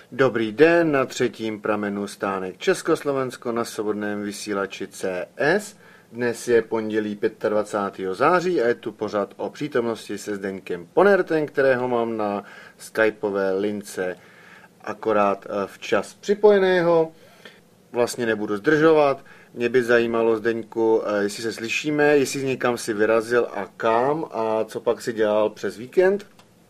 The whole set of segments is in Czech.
Dobrý den, na třetím pramenu stánek Československo na svobodném vysílači CS. Dnes je pondělí 25. září a je tu pořad o přítomnosti se Zdeňkem Ponertem, kterého mám na skypové lince akorát včas připojeného. Vlastně nebudu zdržovat. Mě by zajímalo, Zdeňku, jestli se slyšíme, jestli někam si vyrazil a kam a co pak si dělal přes víkend.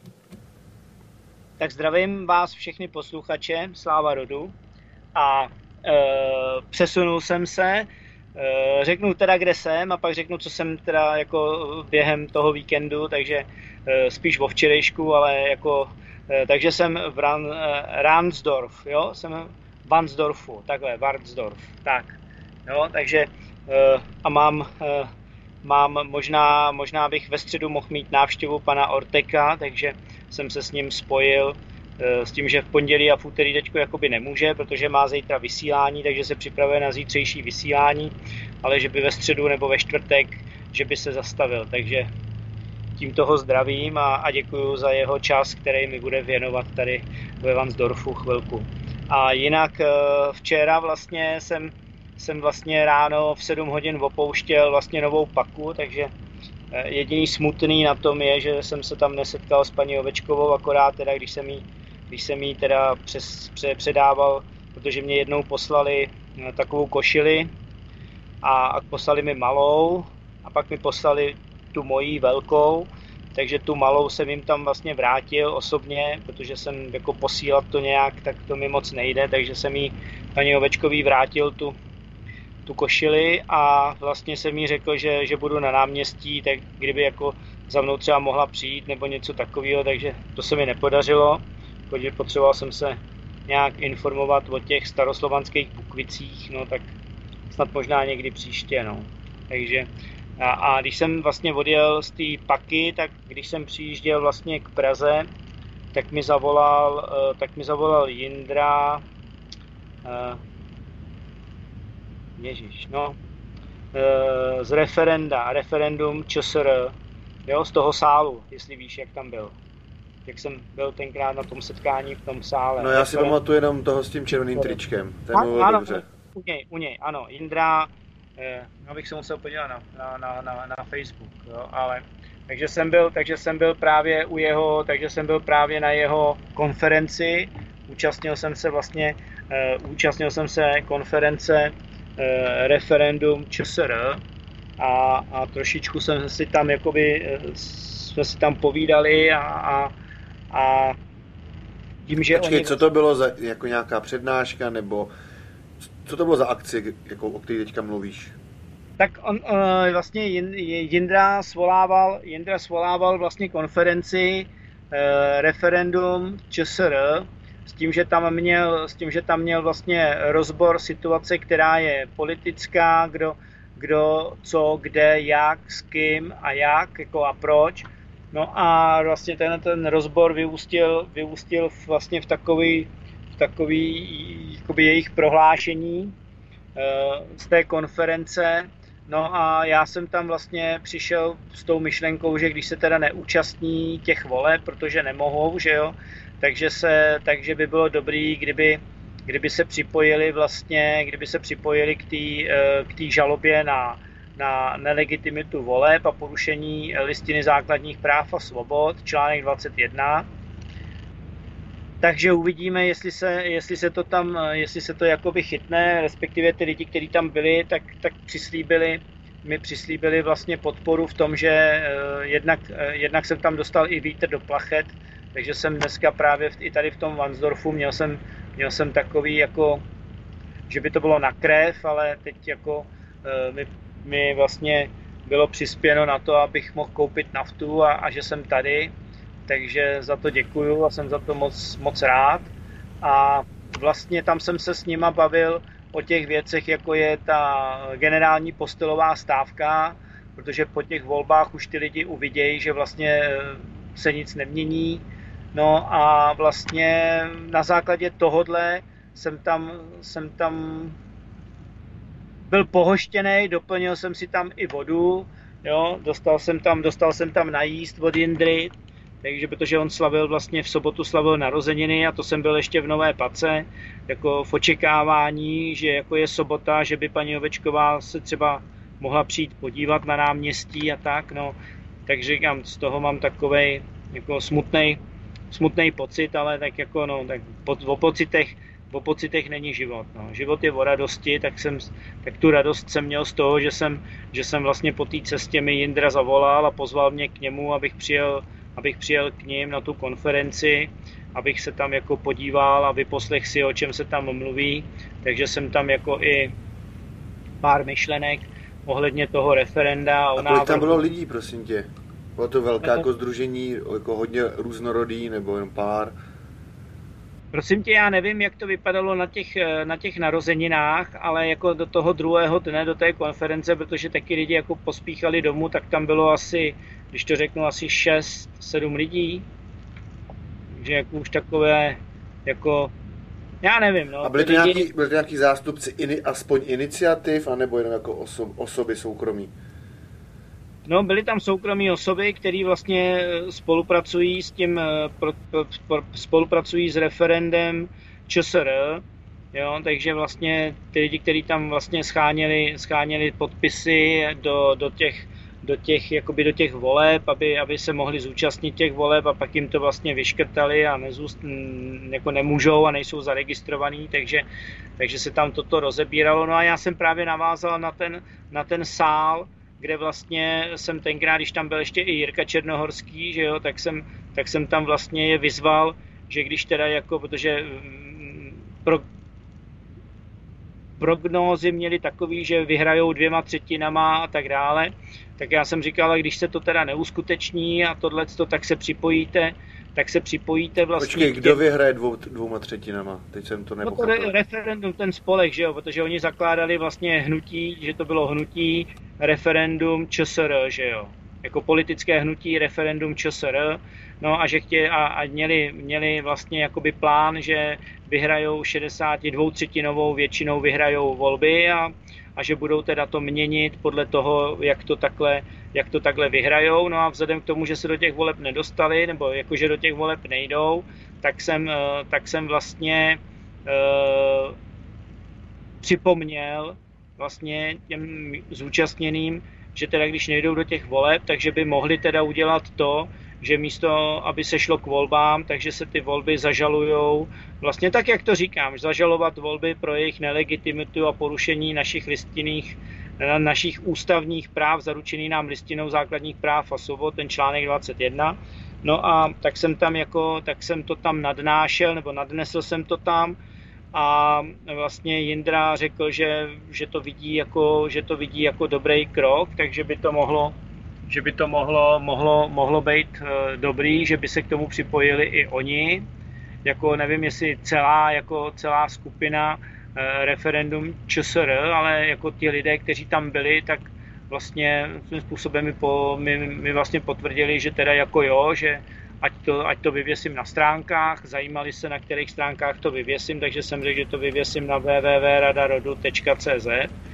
Tak zdravím vás všechny posluchače, sláva rodu, a přesunul jsem se, řeknu teda, kde jsem, a pak řeknu, co jsem teda jako během toho víkendu, takže spíš o včerejšku, ale jako, takže jsem v Ransdorf, jo, jsem v Varnsdorfu, takhle, Varnsdorf, tak, jo, takže a mám možná bych ve středu mohl mít návštěvu pana Orteka, takže jsem se s ním spojil s tím, že v pondělí a v úterý teďko jakoby nemůže, protože má zítra vysílání, takže se připravuje na zítřejší vysílání, ale že by ve středu nebo ve čtvrtek, že by se zastavil, takže tím toho zdravím a děkuju za jeho čas, který mi bude věnovat tady ve Varnsdorfu chvilku. A jinak včera vlastně jsem vlastně ráno v 7 hodin opouštěl vlastně Novou Paku, takže jediný smutný na tom je, že jsem se tam nesetkal s paní Ovečkovou, akorát teda, když jsem jí teda předával, protože mě jednou poslali takovou košili a poslali mi malou a pak mi poslali tu mojí velkou, takže tu malou jsem jim tam vlastně vrátil osobně, protože jsem jako posílat to nějak, tak to mi moc nejde, takže jsem jí paní Ovečkový vrátil tu košili a vlastně jsem jí řekl, že budu na náměstí, tak kdyby jako za mnou třeba mohla přijít nebo něco takového, takže to se mi nepodařilo, protože potřeboval jsem se nějak informovat o těch staroslovanských bukvicích, no tak snad možná někdy příště, no. Takže a když jsem vlastně odjel z té Paky, tak když jsem přijížděl vlastně k Praze, tak mi zavolal Jindra, z referendum ČSR, jo, z toho sálu, jestli víš, jak tam byl. Jak jsem byl tenkrát na tom setkání v tom sále. No já si pamatuju jenom toho s tím červeným tričkem, ten mluvil dobře. U něj, ano, Jindra, bych se musel podívat na Facebook, jo, ale takže jsem byl právě na jeho konferenci, účastnil jsem se konference referendum ČSR a trošičku jsme si tam povídali a tím, že Počkej, co to bylo za jako nějaká přednáška, nebo co to bylo za akci, jako, o které teďka mluvíš? Tak on vlastně Jindra svolával vlastně konferenci referendum ČSR, s tím, že tam měl vlastně rozbor situace, která je politická, kdo, co, kde, jak, s kým a jak, jako a proč. No a vlastně ten rozbor vyústil vlastně v takový jakoby jejich prohlášení z té konference. No a já jsem tam vlastně přišel s tou myšlenkou, že když se teda neúčastní těch voleb, protože nemohou, že jo, takže by bylo dobrý, kdyby se připojili k té žalobě na nelegitimitu voleb a porušení listiny základních práv a svobod, článek 21. Takže uvidíme, jestli se to jakoby chytne, respektive ty lidi, kteří tam byli, tak mi přislíbili vlastně podporu v tom, že jednak jsem tam dostal i vítr do plachet, takže jsem dneska právě i tady v tom Varnsdorfu měl jsem takový jako, že by to bylo na krev, ale teď jako mi vlastně bylo přispěno na to, abych mohl koupit naftu a že jsem tady, takže za to děkuju a jsem za to moc rád. A vlastně tam jsem se s nima bavil o těch věcech, jako je ta generální postelová stávka, protože po těch volbách už ty lidi uvidějí, že vlastně se nic nemění. No a vlastně na základě tohodle jsem tam byl pohoštěnej, doplnil jsem si tam i vodu, jo, dostal jsem tam najíst od Jindry, takže protože on slavil vlastně v sobotu slavil narozeniny a to jsem byl ještě v Nové Pace, jako v očekávání, že jako je sobota, že by paní Ovečková se třeba mohla přijít podívat na náměstí a tak, no. Takže říkám, z toho mám takovej jako smutnej pocit, ale tak jako no, tak o pocitech není život. No. Život je o radosti, tak tu radost jsem měl z toho, že jsem vlastně po té cestě mi Jindra zavolal a pozval mě k němu, abych přijel k ním na tu konferenci, abych se tam jako podíval a vyposlech si, o čem se tam mluví. Takže jsem tam jako i pár myšlenek ohledně toho referenda. A kolik tam bylo lidí, prosím tě? Bylo to velké jako sdružení, jako hodně různorodý, nebo jen pár? Prosím tě, já nevím, jak to vypadalo na těch narozeninách, ale jako do toho druhého dne, do té konference, protože taky lidi jako pospíchali domů, tak tam bylo asi, když to řeknu, asi 6-7 lidí. Takže jako už takové, jako, já nevím, no. A byli to nějaký zástupci aspoň iniciativ, anebo jenom jako osoby soukromí? No, byly tam soukromí osoby, které vlastně spolupracují s tím, spolupracují s referendem ČSR, jo, takže vlastně ty lidi, kteří tam vlastně scháněli podpisy do těch voleb, aby se mohli zúčastnit těch voleb a pak jim to vlastně vyškrtali a jako nemůžou a nejsou zaregistrovaní, takže se tam toto rozebíralo. No a já jsem právě navázal na ten sál, kde vlastně jsem tenkrát, když tam byl ještě i Jirka Černohorský, že jo, tak jsem tam vlastně je vyzval, že když teda jako, protože prognózy měli takový, že vyhrajou 2/3 a tak dále, tak já jsem říkal, ale když se to teda neuskuteční a tohleto, tak se připojíte vlastně. Počkej, kdo vyhraje 2/3? Teď jsem to nepochopil. No to referendum, ten spolek, že jo, protože oni zakládali vlastně hnutí, že to bylo hnutí referendum ČSR, že jo, jako politické hnutí referendum ČSR, no a že měli vlastně jakoby plán, že vyhrajou 62/3 většinou vyhrajou volby a že budou teda to měnit podle toho, jak to takhle vyhrajou. No a vzhledem k tomu, že se do těch voleb nedostali, nebo jakože do těch voleb nejdou, tak jsem vlastně připomněl vlastně těm zúčastněným, že teda když nejdou do těch voleb, takže by mohli teda udělat to, že místo, aby se šlo k volbám, takže se ty volby zažalujou. Vlastně tak, jak to říkám, zažalovat volby pro jejich nelegitimitu a porušení našich ústavních práv, zaručený nám listinou základních práv a svobod, ten článek 21. No a tak jsem to tam nadnesl jsem to tam a vlastně Jindra řekl, že to vidí jako dobrý krok, takže by to mohlo být dobrý, že by se k tomu připojili i oni. Jako nevím, jestli celá skupina referendum ČSR, ale jako ti lidé, kteří tam byli, tak vlastně tím způsobem mi vlastně potvrdili, že teda jako jo, že ať to vyvěsím na stránkách, zajímali se, na kterých stránkách to vyvěsím, takže jsem řekl, že to vyvěsím na www.radarodu.cz.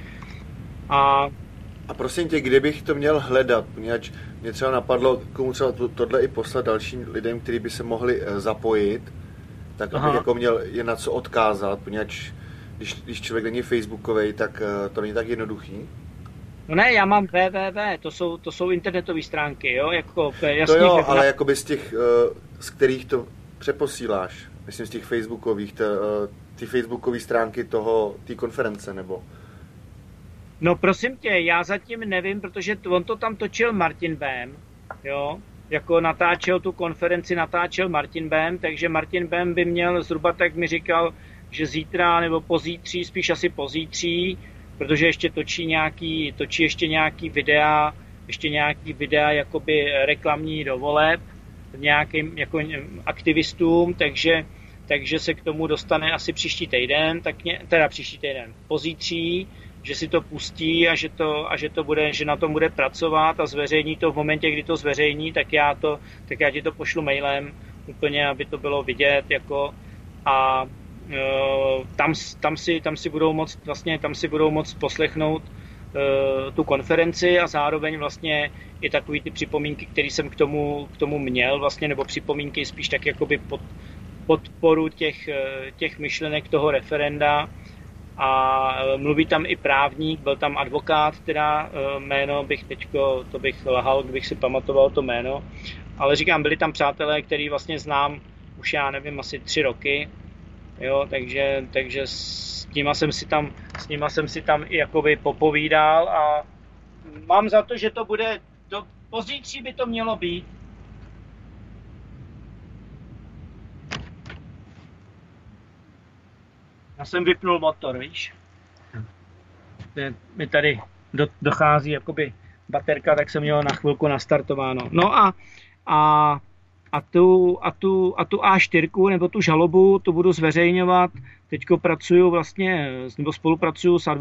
A prosím tě, kde bych to měl hledat? Poněvadž mě třeba napadlo, komu třeba tohle i poslat dalším lidem, kteří by se mohli zapojit, tak abych jako měl je na co odkázat, poněvadž když člověk není facebookovej, tak to není tak jednoduchý. No ne, já mám www, to jsou internetové stránky, jo, jako jasně. To jo, ale jakoby z těch, z kterých to přeposíláš, myslím z těch facebookových, ty facebookové stránky té konference, nebo? No prosím tě, já zatím nevím, protože on to tam točil Martin Bém, jo, jako tu konferenci natáčel Martin Bém, takže Martin Bém by měl zhruba, tak mi říkal, že zítra nebo pozítří, spíš asi pozítří, protože ještě točí ještě nějaký videa jakoby reklamní do voleb nějakým jako aktivistům, takže se k tomu dostane asi příští týden, pozítří, že si to pustí a že na tom bude pracovat a zveřejní to v momentě, kdy to zveřejní, tak já ti to pošlu mailem úplně, aby to bylo vidět jako tam si budou moct poslechnout tu konferenci a zároveň vlastně i takový ty připomínky, které jsem k tomu měl vlastně, nebo připomínky spíš tak jakoby podporu těch myšlenek toho referenda. A mluví tam i právník, byl tam advokát, teda jméno to bych lhal, kdybych si pamatoval to jméno, ale říkám, byli tam přátelé, který vlastně znám už já nevím, asi 3 roky, jo, takže s nima jsem si tam i jakoby popovídal a mám za to, že to bude, pozítří by to mělo být. Já jsem vypnul motor, víš? Mi tady dochází jakoby baterka, tak jsem měl na chvilku nastartováno. No a tu A4 nebo tu žalobu, to budu zveřejňovat. Teďko pracuju vlastně, nebo spolupracuju s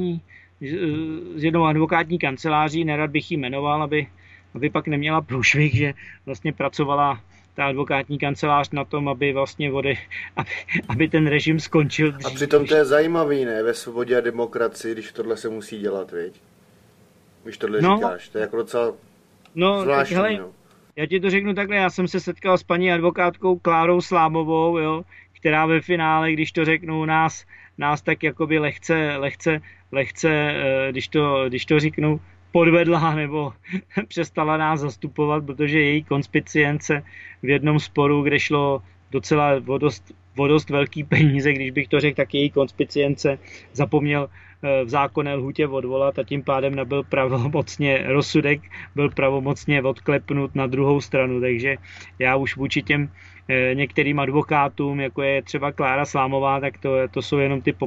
jednou advokátní kanceláří, nerad bych ji jmenoval, aby pak neměla průšvih, že vlastně pracovala ta advokátní kancelář na tom, aby vlastně aby ten režim skončil dřív. A přitom to je zajímavý, ne? Ve svobodě a demokracii, když tohle se musí dělat, viď? Když tohle říkáš, to je jako docela zvláštní, tak, hele, já ti to řeknu takhle, já jsem se setkal s paní advokátkou Klárou Slámovou, jo, která ve finále, když to řeknu, nás tak jakoby lehce, když to řeknu, podvedla nebo přestala nás zastupovat, protože její konspicience v jednom sporu, kde šlo docela o dost velký peníze, když bych to řekl, tak její konspicience zapomněl v zákonné lhůtě odvolat a tím pádem nebyl rozsudek byl pravomocně odklepnut na druhou stranu, takže já už vůči těm některým advokátům, jako je třeba Klára Slámová, tak to jsou jenom ty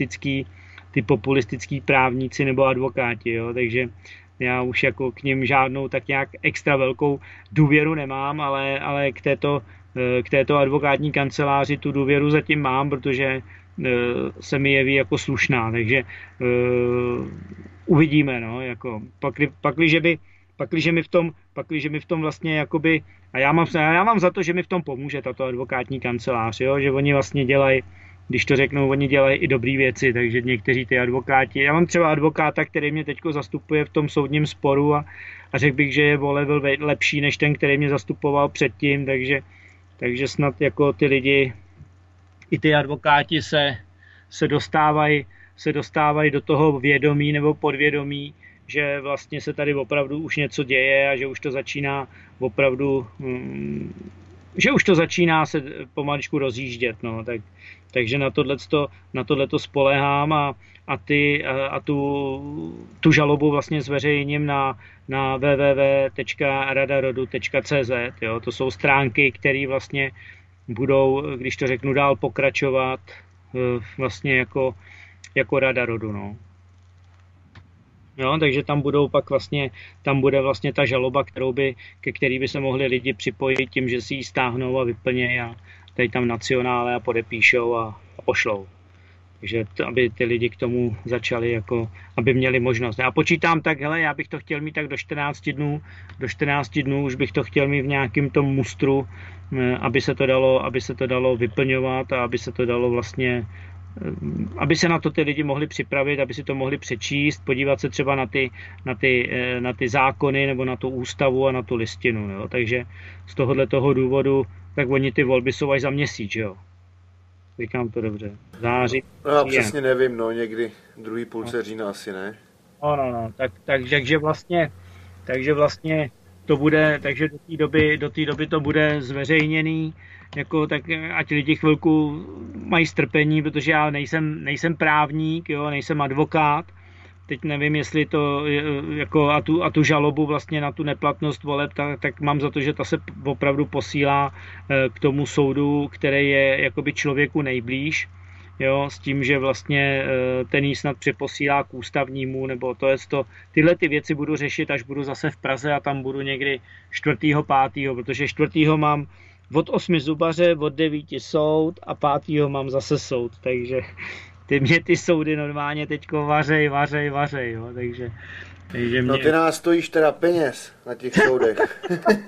populistický právníci nebo advokáti, jo, takže já už jako k nim žádnou tak nějak extra velkou důvěru nemám, ale k této advokátní kanceláři tu důvěru zatím mám, protože se mi jeví jako slušná, takže uvidíme, no, jako pakliže mi v tom vlastně jakoby, a já mám za to, že mi v tom pomůže tato advokátní kancelář, jo, že oni vlastně dělají, když to řeknou, oni dělají i dobré věci, takže někteří ty advokáti, já mám třeba advokáta, který mě teďko zastupuje v tom soudním sporu a řekl bych, že je o level lepší než ten, který mě zastupoval předtím, takže snad jako ty lidi, i ty advokáti se dostávají do toho vědomí nebo podvědomí, že vlastně se tady opravdu už něco děje a že už to začíná opravdu, že už to začíná se pomaličku rozjíždět, no, takže na tohleto spoléhám a tu žalobu vlastně zveřejním na www.radarodu.cz, jo, to jsou stránky, které vlastně budou, když to řeknu, dál pokračovat vlastně jako Rada rodu, no. Jo, takže tam bude vlastně ta žaloba, ke který by se mohli lidi připojit tím, že si ji stáhnou a vyplnějí a tady tam nacionále a podepíšou a pošlou. Takže aby ty lidi k tomu začali, jako, aby měli možnost. Já počítám tak, hele, já bych to chtěl mít tak do 14 dnů. Do 14 dnů už bych to chtěl mít v nějakém tom mustru, aby se to dalo vyplňovat a aby se to dalo vlastně, aby se na to ty lidi mohli připravit, aby si to mohli přečíst, podívat se třeba na ty zákony nebo na tu ústavu a na tu listinu. Jo. Takže z toho důvodu, tak oni ty volby jsou až za měsíc, jo. Říkám to dobře. Září. No já přesně nevím, no, někdy druhý půlce října asi ne. No, takže vlastně to bude, takže do té doby to bude zveřejněný, jako, tak ať lidi chvilku mají strpení, protože já nejsem právník, jo, nejsem advokát. Teď nevím, jestli to jako a tu žalobu vlastně na tu neplatnost voleb, tak mám za to, že ta se opravdu posílá k tomu soudu, který je jakoby člověku nejblíž, jo, s tím, že vlastně ten jí snad přeposílá k ústavnímu, nebo tyhle ty věci budu řešit, až budu zase v Praze a tam budu někdy 4. 5., protože 4. mám od 8 zubaře, od 9 soud a 5. mám zase soud, takže ty soudy normálně teďko vařej, jo, takže mě... No ty nás stojíš teda peněz na těch soudech.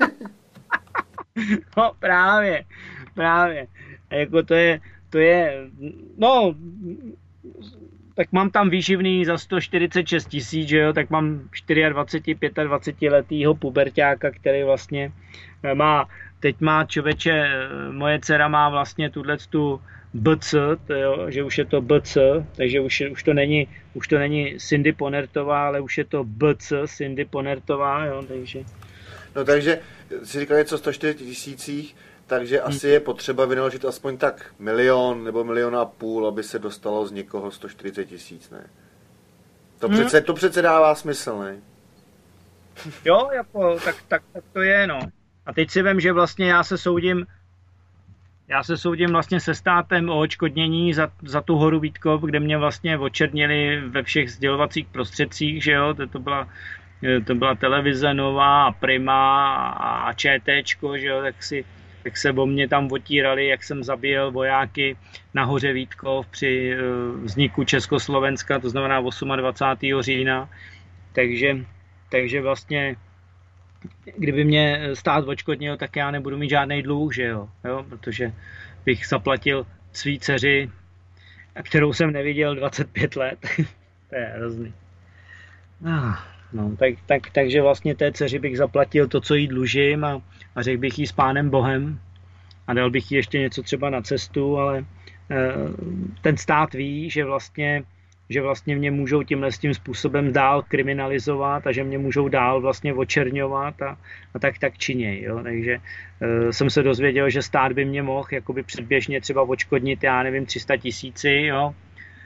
No právě. A jako to je, no, tak mám tam výživný za 146 tisíc, že jo, tak mám 24, 25letýho puberťáka, který vlastně teď má člověče, moje dcera má vlastně tu BC, že už je to BC, takže už to není Cindy Ponertová, ale už je to BC, Cindy Ponertová, jo, takže. No takže si říkal něco o 140 tisících, takže asi je potřeba vynaložit aspoň tak 1 milion nebo 1,5 milionu, aby se dostalo z někoho 140 tisíc, ne? To přece dává smysl, ne? Jo, jako, tak to je, no. A teď si vem, že vlastně já se soudím vlastně se státem o odškodnění za tu horu Vítkov, kde mě vlastně očernili ve všech sdělovacích prostředcích, že jo, to byla televize Nová a Prima a ČTčko, že jo, tak se o mě tam otírali, jak jsem zabíjel vojáky na hoře Vítkov při vzniku Československa, to znamená 28. října, takže vlastně kdyby mě stát odškodnil, tak já nebudu mít žádný dluh, že jo, protože bych zaplatil svý dceři, kterou jsem neviděl 25 let. To je hrozný. No, takže vlastně té dceři bych zaplatil to, co jí dlužím a řekl bych jí s Pánem Bohem a dal bych jí ještě něco třeba na cestu, ale ten stát ví, že vlastně mě můžou tím způsobem dál kriminalizovat a že mě můžou dál vlastně očerňovat a tak činěj. Jo? Takže jsem se dozvěděl, že stát by mě mohl jakoby předběžně třeba odškodnit, já nevím, 300 000, jo?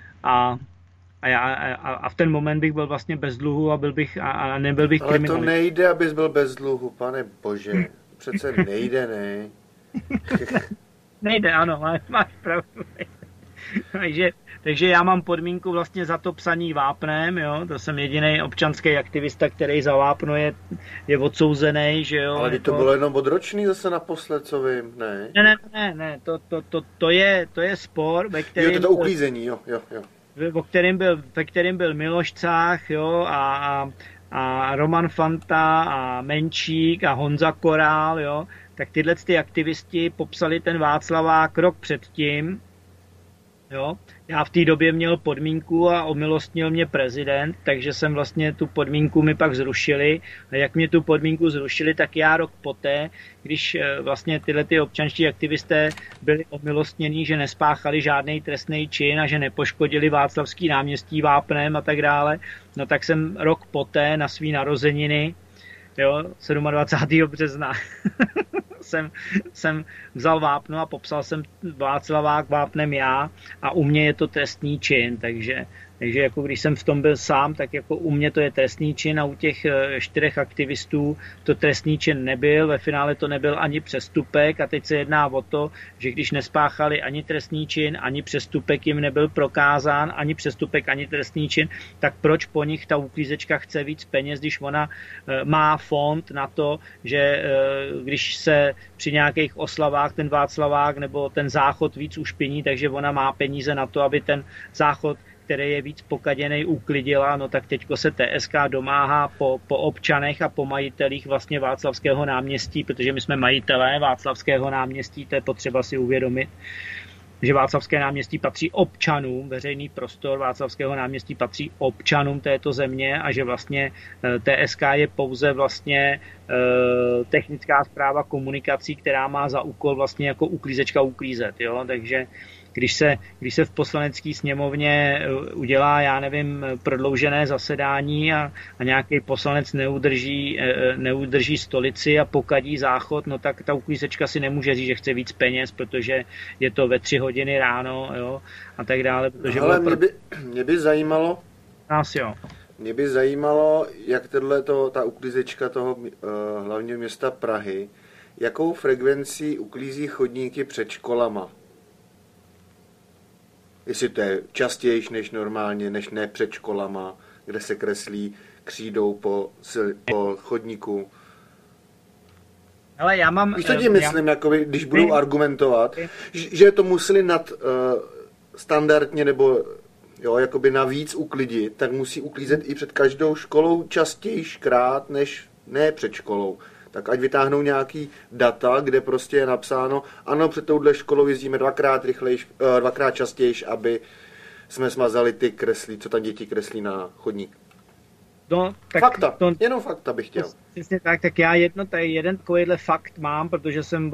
A v ten moment bych byl vlastně bez dluhu a nebyl bych kriminalizovat. Ale to nejde, abys byl bez dluhu, pane bože. Přece nejde, ne? Nejde, ano, máš pravdu. Takže já mám podmínku vlastně za to psaní vápnem, jo, to jsem jediný občanský aktivista, který za vápno je odsouzený, že jo. Ale to bylo jenom odročný zase naposled, co vím, ne? Ne, to je spor, ve kterém... Jo, to je to uklízení, jo. Ve kterém byl Miloš Cách, jo, a Roman Fanta a Menčík a Honza Korál, jo, tak tyhle ty aktivisti popsali ten Václavák rok předtím. Jo, já v té době měl podmínku a omilostnil mě prezident, takže jsem vlastně tu podmínku mi pak zrušili. A jak mě tu podmínku zrušili, tak já rok poté, když vlastně tyhle ty občanští aktivisté byli omilostnění, že nespáchali žádný trestný čin a že nepoškodili Václavský náměstí vápnem a tak dále, no tak jsem rok poté na svý narozeniny, jo, 27. března, jsem vzal vápno a popsal jsem Václavák vápnem já a u mě je to trestný čin, takže jako když jsem v tom byl sám, tak jako u mě to je trestný čin a u těch 4 aktivistů to trestný čin nebyl, ve finále to nebyl ani přestupek a teď se jedná o to, že když nespáchali ani trestný čin, ani přestupek jim nebyl prokázán, ani přestupek, ani trestný čin, tak proč po nich ta uklízečka chce víc peněz, když ona má fond na to, že když se při nějakých oslavách ten Václavák nebo ten záchod víc ušpiní, takže ona má peníze na to, aby ten záchod, který je víc pokaděnej, uklidila, no tak teďko se TSK domáhá po občanech a po majitelích vlastně Václavského náměstí, protože my jsme majitelé Václavského náměstí, to je potřeba si uvědomit, že Václavské náměstí patří občanům, veřejný prostor Václavského náměstí patří občanům této země a že vlastně TSK je pouze vlastně technická správa komunikací, která má za úkol vlastně jako uklízečka uklízet, jo, takže když se v poslanecké sněmovně udělá, já nevím, prodloužené zasedání a nějaký poslanec neudrží stolici a pokadí záchod, no tak ta uklízečka si nemůže říct, že chce víc peněz, protože je to ve 3 hodiny ráno, jo, a tak dále. Protože ale mě by zajímalo, jo. Mě by zajímalo, jak ta uklízečka toho hlavního města Prahy, jakou frekvencí uklízí chodníky před školama. Jestli to je častější než normálně, než ne před školama, kde se kreslí křídou po chodníku. Ale já mám... Víš, co tím myslím, jakoby, když budou argumentovat, že to museli standardně nebo jo, jakoby navíc uklidit, tak musí uklízet i před každou školou častějškrát, než ne před školou. Tak ať vytáhnou nějaký data, kde prostě je napsáno, ano, před touhle školou jezdíme dvakrát častěji, aby jsme smazali ty kreslí, co tam děti kreslí na chodník. No, tak fakta, jenom fakta bych chtěl. Přesně tak já jeden takovýhle fakt mám, protože jsem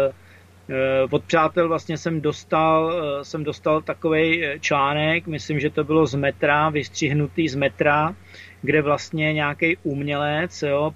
od přátel vlastně jsem dostal takovej článek, myslím, že to bylo z Metra, vystřihnutý z Metra, kde vlastně nějaký umělec, jo,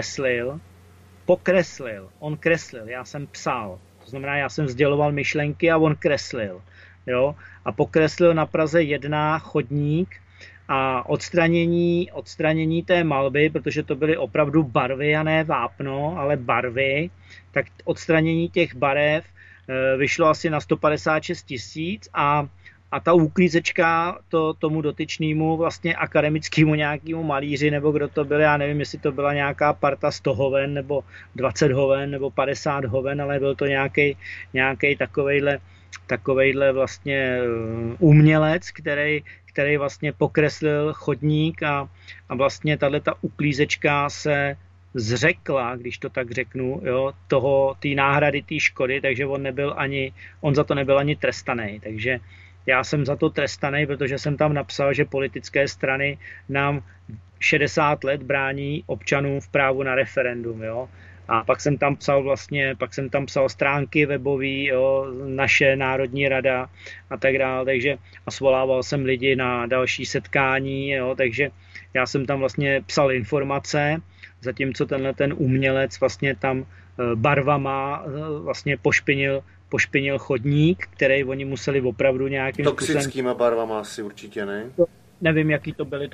pokreslil, on kreslil, já jsem psal, to znamená, já jsem sděloval myšlenky a on kreslil, jo, a pokreslil na Praze 1 chodník a odstranění té malby, protože to byly opravdu barvy a ne vápno, ale barvy, tak odstranění těch barev vyšlo asi na 156 000 a ta uklízečka tomu dotyčnému vlastně akademickému nějakému malíři, nebo kdo to byl, já nevím, jestli to byla nějaká parta 100 hoven, nebo 20 hoven, nebo 50 hoven, ale byl to nějaký takovejhle vlastně umělec, který vlastně pokreslil chodník a vlastně tato uklízečka se zřekla, když to tak řeknu, jo, té náhrady té škody, takže on za to nebyl ani trestaný. Takže já jsem za to trestaný, protože jsem tam napsal, že politické strany nám 60 let brání občanům v právu na referendum, jo. A pak jsem tam psal stránky webový, jo, naše Národní rada a tak dále, takže a svolával jsem lidi na další setkání, jo, takže já jsem tam vlastně psal informace, zatímco ten umělec vlastně tam barvama vlastně pošpinil chodník, který oni museli opravdu nějakým toxickýma způsobem... barvama asi určitě, ne? Nevím, jaký to byly,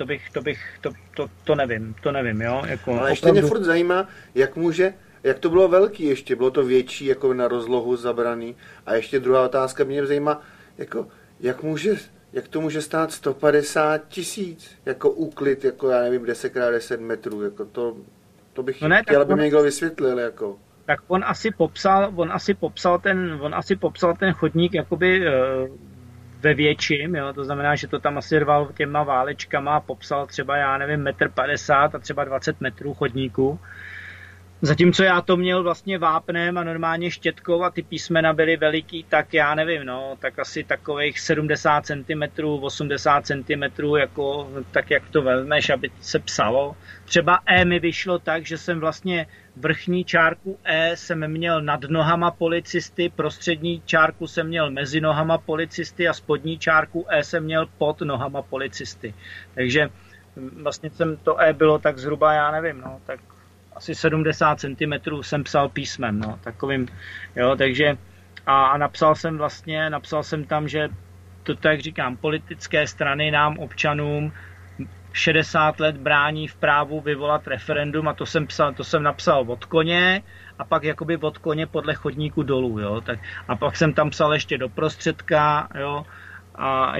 to nevím, jo. Jako ale ještě mě furt zajímá, jak to bylo velký ještě, bylo to větší, jako na rozlohu zabraný. A ještě druhá otázka mě zajímá, jako, jak to může stát 150 000, jako úklid, jako já nevím, 10x10 metrů, jako to bych chtěl, aby mě někdo vysvětlil, jako. Tak on asi popsal ten chodník jakoby ve větším, jo, to znamená, že to tam asi rval těma válečkama a popsal třeba, já nevím, 1,50 m a třeba 20 metrů chodníku. Zatímco já to měl vlastně vápnem a normálně štětkou a ty písmena byly veliký, tak já nevím, no, tak asi takových 70 cm, 80 cm, jako, tak jak to vezmeš, aby se psalo. Třeba E mi vyšlo tak, že jsem vlastně vrchní čárku E jsem měl nad nohama policisty, prostřední čárku jsem měl mezi nohama policisty a spodní čárku E jsem měl pod nohama policisty. Takže vlastně to E bylo tak zhruba, já nevím, no, tak asi 70 cm jsem psal písmem, no, takovým, jo, takže a napsal jsem tam, že to tak říkám, politické strany nám občanům 60 let brání v právu vyvolat referendum a to jsem napsal od koně a pak jakoby od koně podle chodníku dolů, jo, tak a pak jsem tam psal ještě do prostředka, jo, a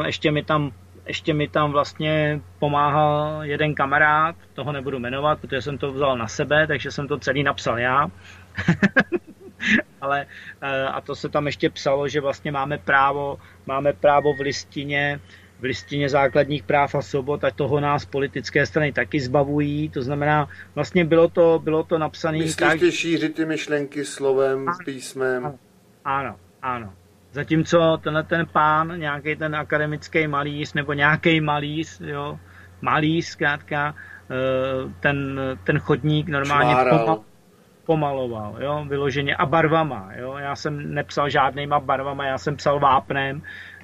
ještě mi tam vlastně pomáhal jeden kamarád, toho nebudu jmenovat, protože jsem to vzal na sebe, takže jsem to celý napsal já. Ale a to se tam ještě psalo, že vlastně máme právo v listině základních práv a svobod a toho nás politické strany taky zbavují, to znamená, vlastně bylo to napsané tak... Myslíš, že šířit ty myšlenky slovem, písmem? Ano. Zatímco ten pán, nějaký ten akademický malíř, nebo nějaký malíř, jo, malíř zkrátka, ten chodník normálně pomaloval, jo, vyloženě a barvama, jo, já jsem nepsal žádnýma barvama, já jsem psal vápnem,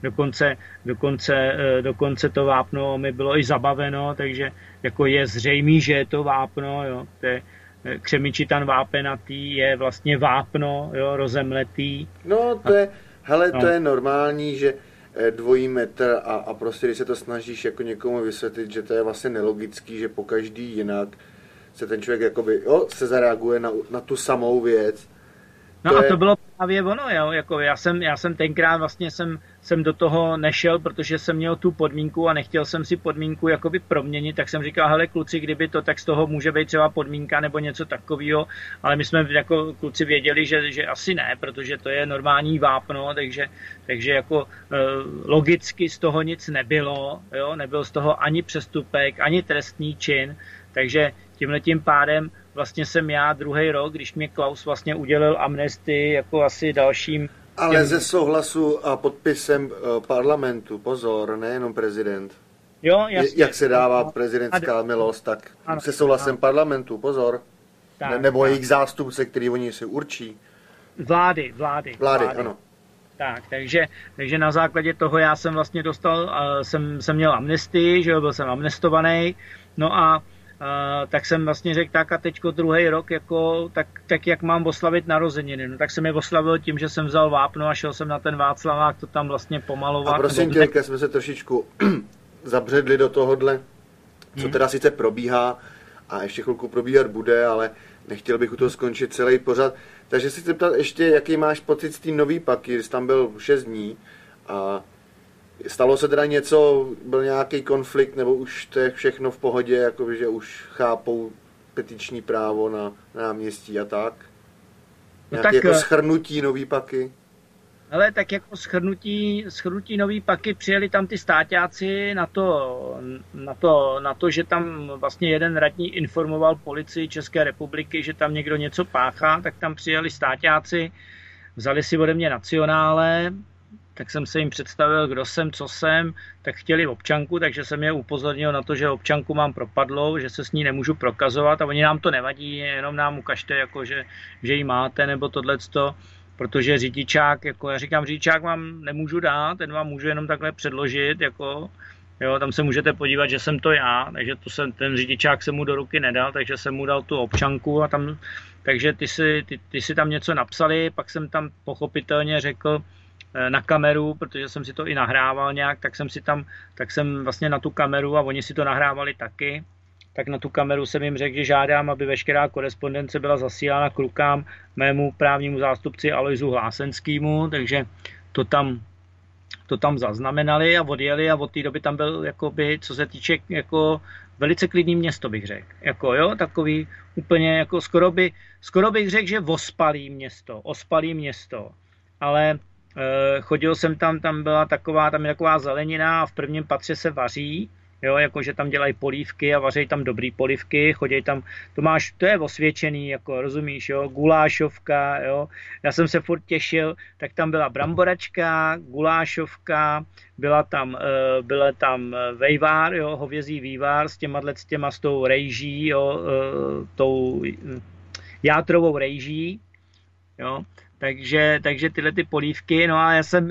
dokonce to vápno mi bylo i zabaveno, takže jako je zřejmý, že je to vápno, jo, to je křemičitan vápenatý, je vlastně vápno, jo, rozemletý. No, to je normální, že dvojí metr a prostě, když se to snažíš jako někomu vysvětlit, že to je vlastně nelogický, že po každý jinak se ten člověk jakoby, se zareaguje na tu samou věc. No a to bylo právě ono, jo, jako já jsem tenkrát vlastně jsem do toho nešel, protože jsem měl tu podmínku a nechtěl jsem si podmínku jakoby proměnit, tak jsem říkal, hele kluci, kdyby to, tak z toho může být třeba podmínka nebo něco takového, ale my jsme jako kluci věděli, že asi ne, protože to je normální vápno, takže jako logicky z toho nic nebylo, jo, nebyl z toho ani přestupek, ani trestný čin, takže tímhletím pádem vlastně jsem já druhý rok, když mě Klaus vlastně udělil amnestii jako asi Ale ze souhlasu a podpisem parlamentu, pozor, nejenom prezident. Jo, jasně. Jak se dává prezidentská milost, tak se souhlasem parlamentu, pozor. Tak, nebo jejich zástupce, který oni si určí. Vlády, ano. Tak, takže na základě toho já jsem vlastně dostal, jsem měl amnestii, že jo, byl jsem amnestovaný, no a tak jsem vlastně řekl, tak a teďko druhý rok, jako, tak jak mám oslavit narozeniny, no tak jsem je oslavil tím, že jsem vzal vápno a šel jsem na ten Václavák to tam vlastně pomalovat. A prosím tě, když jsme se trošičku zabředli do tohohle, co teda sice probíhá a ještě chvilku probíhat bude, ale nechtěl bych u toho skončit celý pořad. Takže si chci ptat ještě, jaký máš pocit z té nový paky, když tam byl 6 dní a stalo se teda něco, byl nějaký konflikt, nebo už to je všechno v pohodě, jakoby, že už chápou petiční právo na náměstí a tak? Nějaké jako shrnutí nový paky? Ale tak jako shrnutí nový paky přijeli tam ty stáťáci na to, že tam vlastně jeden radní informoval policii České republiky, že tam někdo něco páchá, tak tam přijeli stáťáci, vzali si ode mě nacionále, tak jsem se jim představil, kdo jsem, co jsem, tak chtěli občanku, takže jsem je upozornil na to, že občanku mám propadlou, že se s ní nemůžu prokazovat a oni nám to nevadí, jenom nám ukažte, jako, že ji máte nebo tohleto. Protože řidičák, jako já říkám, řidičák vám nemůžu dát, ten vám můžu jenom takhle předložit, jako, jo, tam se můžete podívat, že jsem to já, takže ten řidičák jsem mu do ruky nedal, takže jsem mu dal tu občanku a tam, takže ty si tam něco napsali, pak jsem tam pochopitelně řekl na kameru, protože jsem si to i nahrával nějak, tak jsem vlastně na tu kameru a oni si to nahrávali taky, tak na tu kameru jsem jim řekl, že žádám, aby veškerá korespondence byla zasílána k rukám mému právnímu zástupci Alojzu Hlásenskému, takže to tam zaznamenali a odjeli a od té doby tam byl, jakoby, co se týče, jako velice klidný město, bych řekl. Jako, jo, takový úplně, jako skoro bych řekl, že ospalý město. Ale chodil jsem tam je taková zelenina a v prvním patře se vaří, jo, jakože tam dělají polívky a vaří tam dobrý polívky, chodí tam, to je osvědčený, jako rozumíš, jo, gulášovka, jo, já jsem se furt těšil, tak tam byla bramboračka, gulášovka, byla tam vejvár, jo, hovězí vývar s tou rejží, jo, tou játrovou rejží, jo. Takže tyhle ty polívky, no a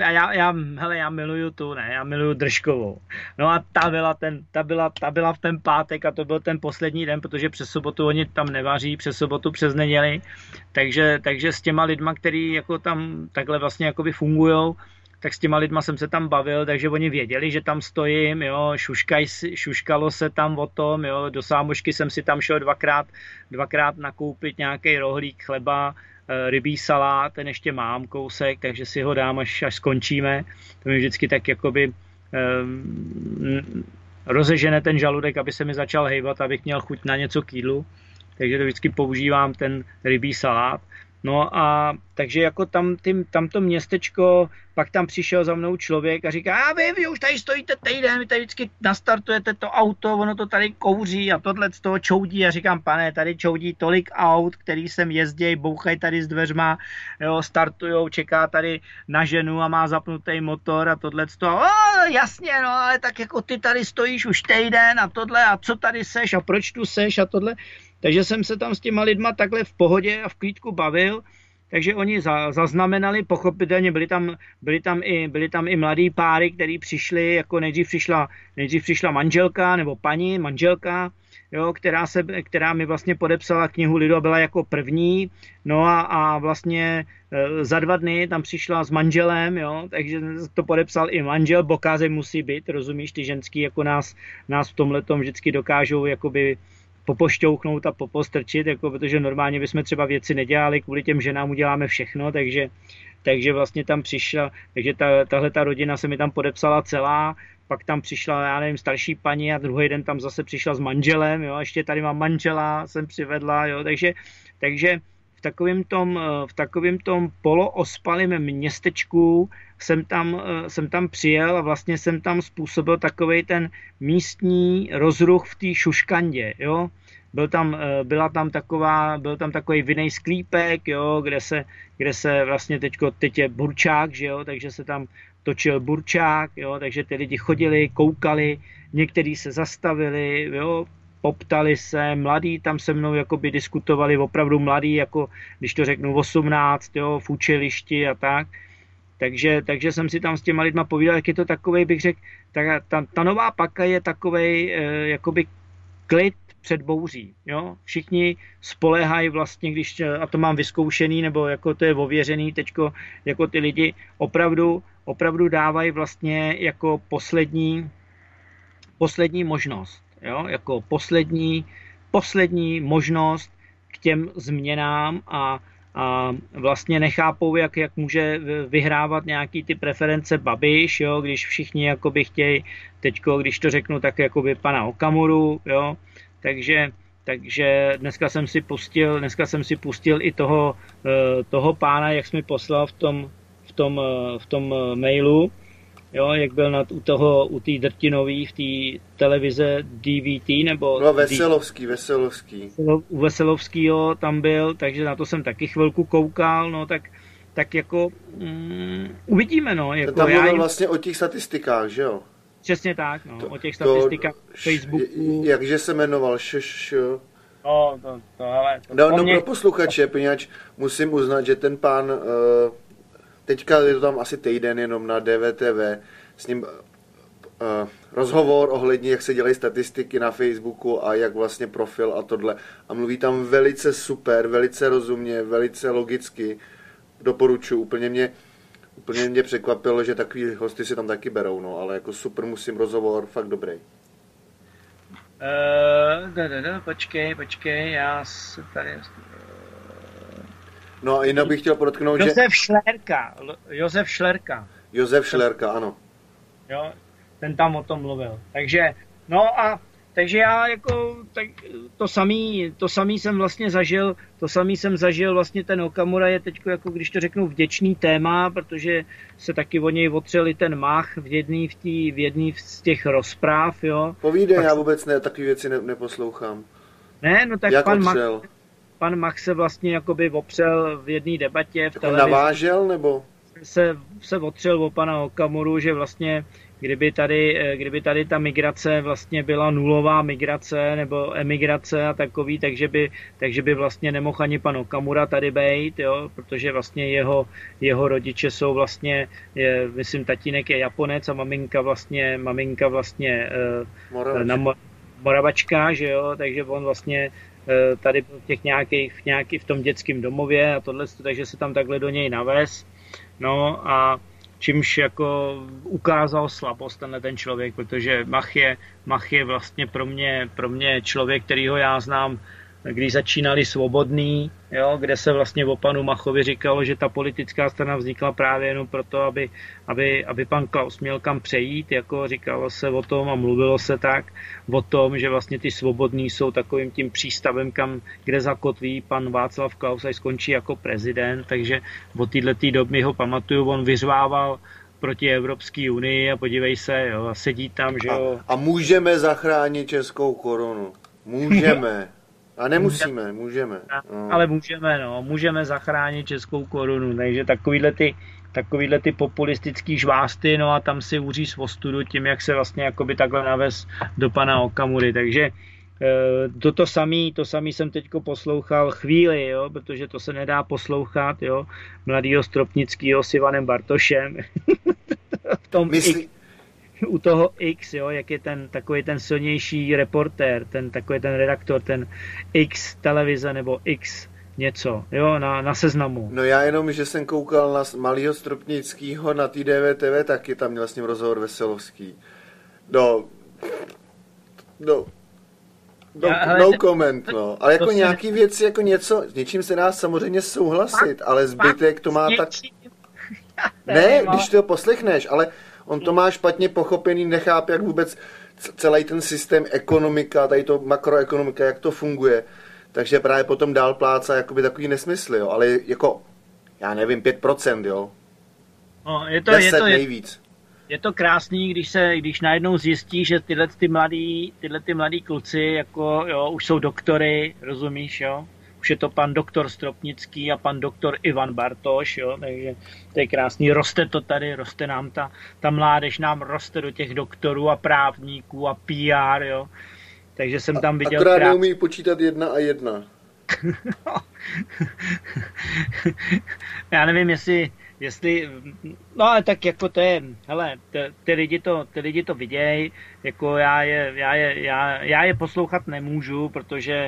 já miluju držkovou. No a ta byla v ten pátek a to byl ten poslední den, protože přes sobotu oni tam nevaří, přes sobotu, přes neděli. Takže s těma lidma, který jako tam takhle vlastně jakoby fungujou, tak s těma lidma jsem se tam bavil, takže oni věděli, že tam stojím, jo, šuškalo se tam o tom, jo, do Sámošky jsem si tam šel dvakrát nakoupit nějaký rohlík chleba, rybí salát, ten ještě mám kousek, takže si ho dám, až skončíme. To mi vždycky tak jakoby rozežene ten žaludek, aby se mi začal hejbat, abych měl chuť na něco k jídlu. Takže to vždycky používám ten rybí salát. No a takže jako tamto městečko, pak tam přišel za mnou člověk a říká, a vy už tady stojíte týden, vy tady vždycky nastartujete to auto, ono to tady kouří a tohle z toho čoudí. A říkám, pane, tady čoudí tolik aut, který sem jezdí, bouchají tady s dveřma, jo, startujou, čeká tady na ženu a má zapnutý motor a tohle z toho. Jasně, no, ale tak jako ty tady stojíš už týden a tohle a co tady seš a proč tu seš a tohle. Takže jsem se tam s těma lidma takhle v pohodě a v klídku bavil, takže oni zaznamenali, pochopitelně byli tam i mladý páry, který přišli, jako nejdřív přišla manželka nebo paní manželka, jo, která mi vlastně podepsala knihu Lidu a byla jako první, no a vlastně za 2 dny tam přišla s manželem, jo, takže to podepsal i manžel, bokáze musí být, rozumíš, ty ženský jako nás v tomhletom vždycky dokážou jakoby popošťouchnout a popostrčit, jako, protože normálně bychom třeba věci nedělali, kvůli těm ženám uděláme všechno, takže vlastně tam přišla, takže tahle rodina se mi tam podepsala celá, pak tam přišla, já nevím, starší paní a druhý den tam zase přišla s manželem, jo, ještě tady mám manžela, jsem přivedla, jo, takže v takovém tom poloospalém městečku jsem tam přijel a vlastně jsem tam způsobil takovej ten místní rozruch v té šuškandě, jo. byl tam takový vinný sklípek, jo, kde se vlastně teď je burčák, že jo, takže se tam točil burčák, jo, takže ty lidi chodili, koukali, někteří se zastavili, jo, poptali se, mladí tam se mnou jakoby diskutovali, opravdu mladí, jako když to řeknu 18, jo, v učilišti a tak. Takže jsem si tam s těma lidma povídal, jak je to takovej, bych řekl, ta nová paka je takovej jakoby klid před bouří. Jo? Všichni spoléhají vlastně, když, a to mám vyzkoušený, nebo jako to je ověřený teďko, jako ty lidi opravdu dávají vlastně jako poslední možnost. Jo? Jako poslední možnost k těm změnám a vlastně nechápou, jak může vyhrávat nějaký ty preference Babiš, jo, když všichni jakoby chtějí teďko, když to řeknu, tak jakoby pana Okamuru, jo, takže dneska jsem si pustil i toho pána, jak jsi mi poslal v tom mailu, jo, jak byl u té Drtinový v té televize DVT, nebo... No, Veselovský. U Veselovskýho tam byl, takže na to jsem taky chvilku koukal, no tak jako uvidíme, no. Jako tam mluvil vlastně o těch statistikách, že jo? Přesně tak, no, o těch statistikách Facebooku. Jakže se jmenoval? No, pro posluchače, poněvadž musím uznat, že ten pán... Teďka je to tam asi týden jenom na DVTV, s ním rozhovor ohledně, jak se dělají statistiky na Facebooku a jak vlastně profil a tohle. A mluví tam velice super, velice rozumně, velice logicky. Doporučuji, úplně mě překvapilo, že takový hosty si tam taky berou, no, ale jako super, musím rozhovor, fakt dobrý. Počkej, já se tady... No a jinak bych chtěl podotknout, že... Josef Šlerka, ano. Jo, ten tam o tom mluvil. Takže já jako to samý jsem vlastně zažil, vlastně ten Okamura je teď, jako když to řeknu, vděčný téma, protože se taky o něj otřeli ten Mach v jedný z těch rozpráv, jo. Povídej, já vůbec takové věci neposlouchám. Ne, no tak jak pan Mach se vlastně jakoby opřel v jedné debatě v televizi. Navážel, nebo? Se otřel o pana Okamuru, že vlastně kdyby tady ta migrace vlastně byla nulová migrace nebo emigrace a takový, takže by vlastně nemohl ani pan Okamura tady bejt, jo, protože vlastně jeho rodiče jsou vlastně, myslím, tatínek je Japonec a maminka vlastně Moravačka, že jo, takže on vlastně tady byl v těch nějaký v tom dětském domově a tohle, takže se tam takhle do něj navez. No a čímž jako ukázal slabost ten člověk, protože Mach je vlastně pro mě člověk, kterýho já znám, když začínali Svobodný, jo, kde se vlastně o panu Machovi říkalo, že ta politická strana vznikla právě jenom proto, aby pan Klaus měl kam přejít, jako říkalo se o tom a mluvilo se tak o tom, že vlastně ty Svobodný jsou takovým tím přístavem, kde zakotví pan Václav Klaus a skončí jako prezident, takže od této doby ho pamatuju, on vyřvával proti Evropské unii a podívej se, jo, a sedí tam, že jo. A můžeme zachránit českou korunu. Můžeme. A nemusíme, můžeme. No. Ale můžeme zachránit českou korunu, takže takovýhle ty populistický žvásty, no a tam si uří z ostudu tím, jak se vlastně jakoby takhle navez do pana Okamury, takže to samý jsem teďko poslouchal chvíli, jo, protože to se nedá poslouchat, jo, mladýho Stropnickýho s Ivanem Bartošem v tom u toho X, jo, jak je takový ten silnější reportér, takový ten redaktor, ten X televize nebo X něco, jo, na Seznamu. No já jenom, že jsem koukal na malýho Stropnickýho na té DVTV, taky tam měl s ním rozhovor Veselovský. No comment, no. Ale jako nějaký věci, jako něco, s něčím se dá samozřejmě souhlasit, ale zbytek to má tak... Ne, když to poslechneš, ale on to má špatně pochopený, nechápe, jak vůbec celý ten systém ekonomika, tady to makroekonomika, jak to funguje. Takže právě potom dál pláca jakoby takový nesmysly, jo. Ale jako, já nevím, 5%, jo. No, 10 nejvíc. Je to krásný, když najednou zjistí, že tyhle ty mladý kluci jako, jo, už jsou doktory, rozumíš, jo? Už je to pan doktor Stropnický a pan doktor Ivan Bartoš, jo? Takže to je krásný, roste to tady, roste nám ta mládež nám roste do těch doktorů a právníků a PR, jo? Takže jsem tam viděl... Akorát neumí počítat 1 a 1. Já nevím, jestli, no ale tak jako to je, hele, ty lidi to vidějí, jako já je poslouchat nemůžu, protože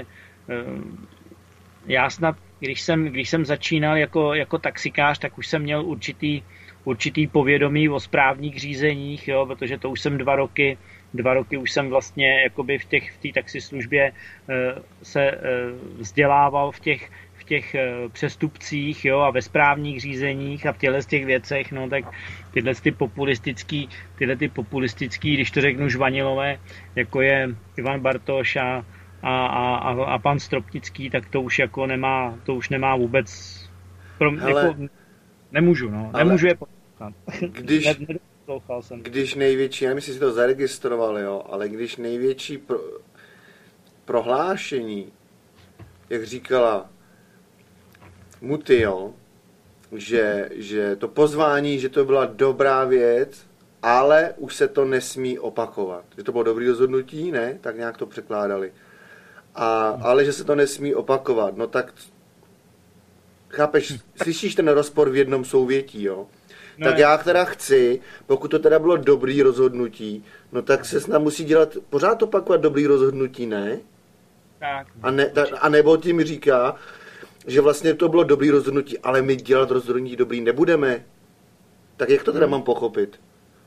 já snad, když jsem začínal jako taxikář, tak už jsem měl určitý povědomí o správních řízeních, jo, protože to už jsem 2 roky už jsem vlastně jakoby v té taxislužbě se vzdělával v těch přestupcích, jo, a ve správních řízeních a v těchto těch věcech, no tak tyhle ty populistický, když to řeknu žvanilové, jako je Ivan Bartoš a pan Stropnický, tak to už jako nemá vůbec, jako, nemůžu, no, nemůžu je poslouchat. Když největší, já nevím, jestli si to zaregistroval, jo, ale když největší prohlášení, jak říkala Muty, jo, že to pozvání, že to byla dobrá věc, ale už se to nesmí opakovat. Že to bylo dobrý rozhodnutí, ne? Tak nějak to překládali. Ale že se to nesmí opakovat. No tak, chápeš, slyšíš ten rozpor v jednom souvětí, jo? No, tak já teda chci, pokud to teda bylo dobrý rozhodnutí, no tak se snad musí dělat, pořád opakovat dobrý rozhodnutí, ne? Tak. A nebo tím říká, že vlastně to bylo dobrý rozhodnutí, ale my dělat rozhodnutí dobrý nebudeme. Tak jak to teda mám pochopit?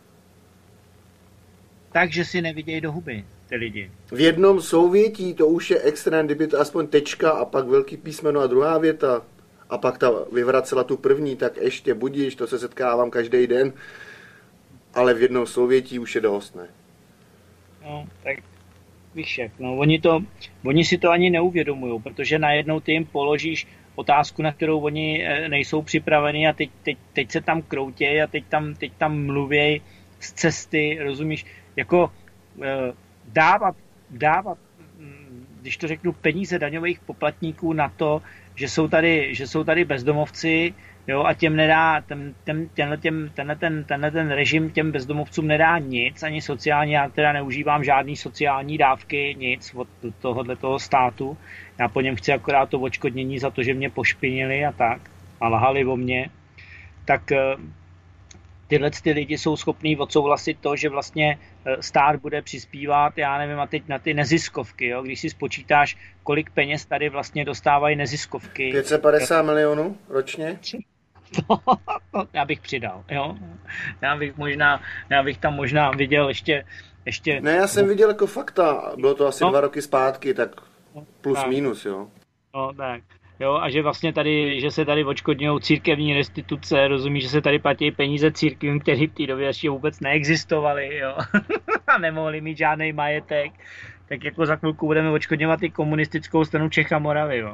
Takže si nevidějí do huby, ty lidi. V jednom souvětí to už je extrém, kdyby to aspoň tečka a pak velký písmeno a druhá věta. A pak ta vyvracela tu první, tak ještě budíš, to se setkávám každý den. Ale v jednom souvětí už je dost, ne? No, tak víš jak, no, oni si to ani neuvědomují, protože najednou ty jim položíš otázku, na kterou oni nejsou připraveni a teď se tam kroutějí a teď tam mluvějí z cesty, rozumíš? Jako dávat, když to řeknu, peníze daňových poplatníků na to, že jsou tady bezdomovci, jo, a těm nedá, tenhle ten režim těm bezdomovcům nedá nic, ani sociální, já teda neužívám žádný sociální dávky, nic od tohoto státu. Já po něm chci akorát to odškodnění za to, že mě pošpinili a tak, a lhali o mě. Tak tyhle ty lidi jsou schopní odsouhlasit to, že vlastně stát bude přispívat, já nevím, a teď na ty neziskovky, jo? Když si spočítáš, kolik peněz tady vlastně dostávají neziskovky. 550 milionů ročně? To já bych přidal, jo. Já bych tam možná viděl ještě... Ne, já jsem viděl jako fakta, bylo to asi 2 roky zpátky, tak plus tak. Minus, jo. No, tak. Jo, a že vlastně tady, že se tady odškodňují církevní restituce, rozumíš, že se tady platí peníze církvím, které v té době ještě vůbec neexistovaly, jo, a nemohli mít žádný majetek, tak jako za chvilku budeme odškodňovat i komunistickou stranu Čech a Moravy, jo.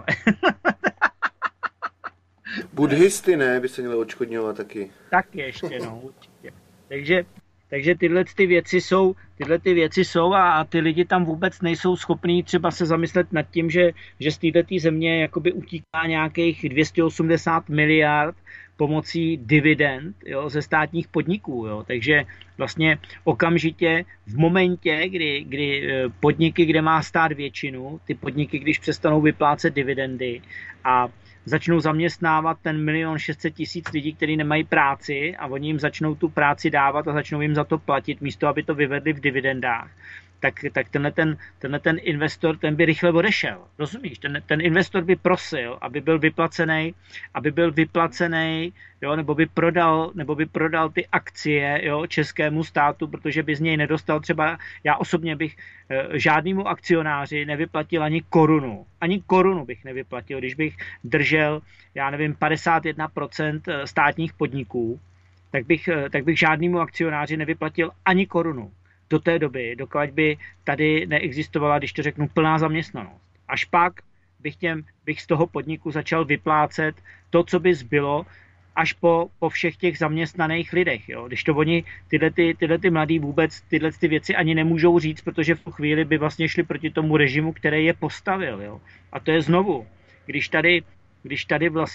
Buddhisty, ne, by se měli odškodňovat taky. Tak ještě, no, určitě. Takže tyhle ty věci jsou a ty lidi tam vůbec nejsou schopní třeba se zamyslet nad tím, že z této země jakoby utíká nějakých 280 miliard pomocí dividend, jo, ze státních podniků. Jo. Takže vlastně okamžitě v momentě, kdy podniky, kde má stát většinu, ty podniky, když přestanou vyplácet dividendy a začnou zaměstnávat ten 1 600 000 lidí, kteří nemají práci a oni jim začnou tu práci dávat a začnou jim za to platit, místo aby to vyvedli v dividendách, tak tenhle ten investor, ten by rychle odešel. Rozumíš? Ten investor by prosil, aby byl vyplacený, jo, nebo by prodal ty akcie, jo, českému státu, protože by z něj nedostal třeba, já osobně bych žádnému akcionáři nevyplatil ani korunu. Ani korunu bych nevyplatil, když bych držel, já nevím, 51% státních podniků, tak bych žádnému akcionáři nevyplatil ani korunu. Do té doby, dokud by tady neexistovala, když to řeknu, plná zaměstnanost. Až pak bych z toho podniku začal vyplácet to, co by zbylo až po všech těch zaměstnaných lidech. Jo? Když to oni, tyhle ty mladí vůbec tyhle ty věci ani nemůžou říct, protože v tu chvíli by vlastně šli proti tomu režimu, který je postavil. Jo? A to je znovu, když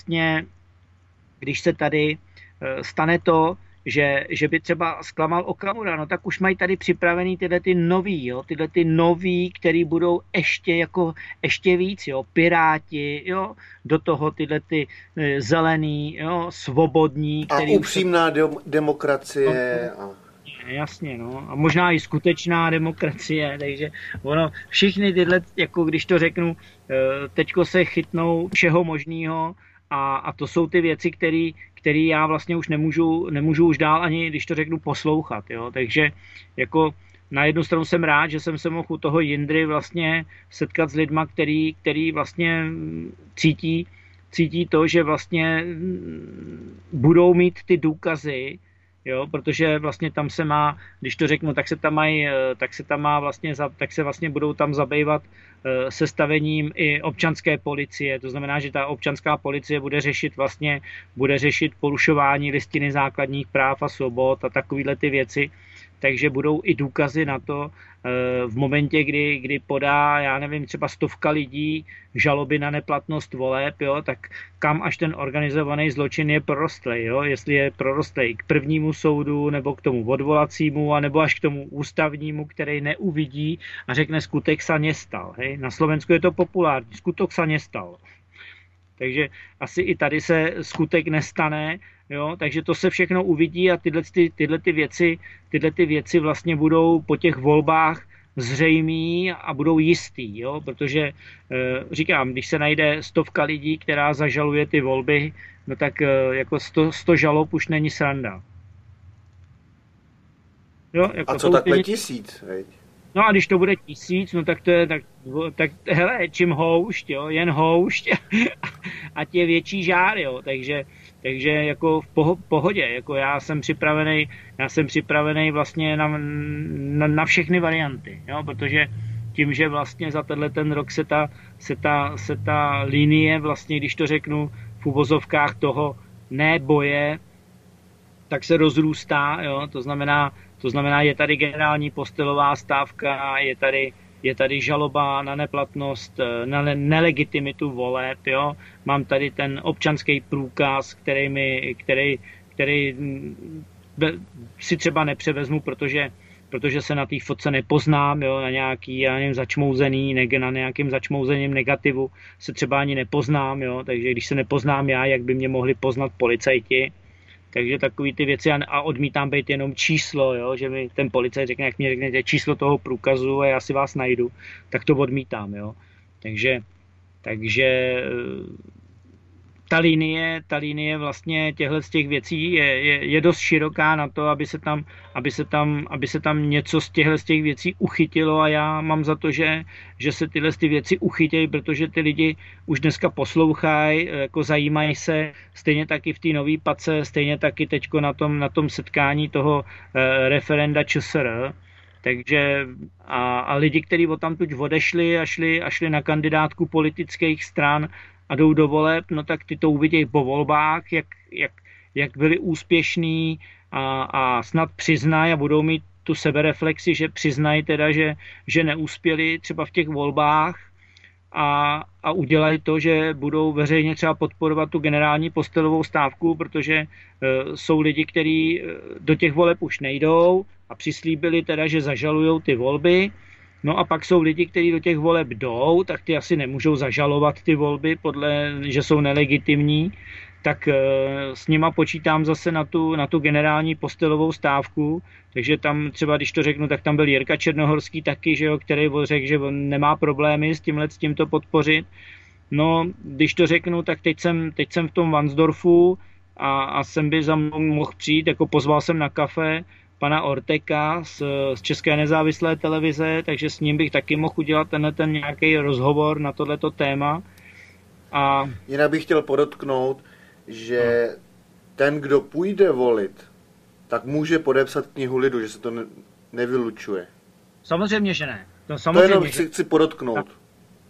se tady stane to, že by třeba zklamal Okamura, no tak už mají tady připravený tyhle ty nový, který budou ještě víc, jo, Piráti, jo, do toho tyhle ty zelený, jo, svobodní. A upřímná demokracie. Jasně, no. A možná i skutečná demokracie, takže ono, všichni tyhle, jako když to řeknu, teďko se chytnou všeho možného a to jsou ty věci, který já vlastně už nemůžu už dál ani, když to řeknu, poslouchat, jo. Takže jako na jednu stranu jsem rád, že jsem se mohl u toho Jindry vlastně setkat s lidma, který vlastně cítí to, že vlastně budou mít ty důkazy, jo, protože vlastně tam se má, když to řeknu, tak se vlastně budou tam zabývat sestavením i občanské policie. To znamená, že ta občanská policie bude řešit porušování listiny základních práv a svobod a takovéhle ty věci. Takže budou i důkazy na to v momentě, kdy podá, já nevím, třeba 100 lidí žaloby na neplatnost voleb, jo, tak kam až ten organizovaný zločin je prorostlej, jo, jestli je prorostlej k prvnímu soudu, nebo k tomu odvolacímu, anebo až k tomu ústavnímu, který neuvidí a řekne skutek sa nestal. Hej. Na Slovensku je to populární, skutek sa nestal. Takže asi i tady se skutek nestane, jo, takže to se všechno uvidí a tyhle ty věci vlastně budou po těch volbách zřejmý a budou jistý, jo, protože říkám, když se najde 100 lidí, která zažaluje ty volby, no tak jako 100 žalob už není sranda. Jo, jako a co takhle 1000, veď? No a když to bude 1000, no tak to je, tak hele, čím houšť, jo, jen houšť a tě větší žár, jo, takže jako v pohodě, jako já jsem připravený vlastně na všechny varianty, jo, protože tím, že vlastně za ten rok se ta linie vlastně, když to řeknu v uvozovkách toho ne boje, tak se rozrůstá, jo, to znamená, je tady generální postelová stávka, je tady žaloba na neplatnost, na nelegitimitu voleb, jo. Mám tady ten občanský průkaz, který si třeba nepřevezmu, protože se na té fotce nepoznám, jo, na nějaký, já nevím, na nějakým začmouzeným negativu se třeba ani nepoznám, jo, takže když se nepoznám já, jak by mě mohli poznat policajti. Takže takový ty věci a odmítám být jenom číslo, jo, že mi ten policajt řekne, jak mi řeknete číslo toho průkazu a já si vás najdu, tak to odmítám, jo. Takže ta linie vlastně těchto z těch věcí je dost široká na to, aby se tam něco z těchto z těch věcí uchytilo a já mám za to, že se tyhle ty věci uchytějí, protože ty lidi už dneska poslouchají, jako zajímají se, stejně taky v té nový pace, stejně taky teďko na tom setkání toho referenda ČSR. Takže a lidi, kteří odtamtud odešli a šli na kandidátku politických stran a jdou do voleb, no tak ty to uvidějí po volbách, jak byli úspěšní a snad přiznají a budou mít tu sebereflexi, že přiznají teda, že neuspěli třeba v těch volbách a udělají to, že budou veřejně třeba podporovat tu generální postelovou stávku, protože jsou lidi, kteří do těch voleb už nejdou a přislíbili teda, že zažalujou ty volby. No a pak jsou lidi, kteří do těch voleb jdou, tak ty asi nemůžou zažalovat ty volby, že jsou nelegitimní, tak s nima počítám zase na tu generální postelovou stávku, takže tam třeba, když to řeknu, tak tam byl Jirka Černohorský taky, že jo, který řekl, že on nemá problémy s tímto podpořit. No, když to řeknu, tak teď jsem v tom Vansdorfu a jsem by za mnou mohl přijít, jako pozval jsem na kafe pana Orteka z České nezávislé televize, takže s ním bych taky mohl udělat ten nějaký rozhovor na tohleto téma. Jinak bych chtěl podotknout, že ten, kdo půjde volit, tak může podepsat knihu lidu, že se to nevylučuje. Samozřejmě, že ne. To jenom chci podotknout.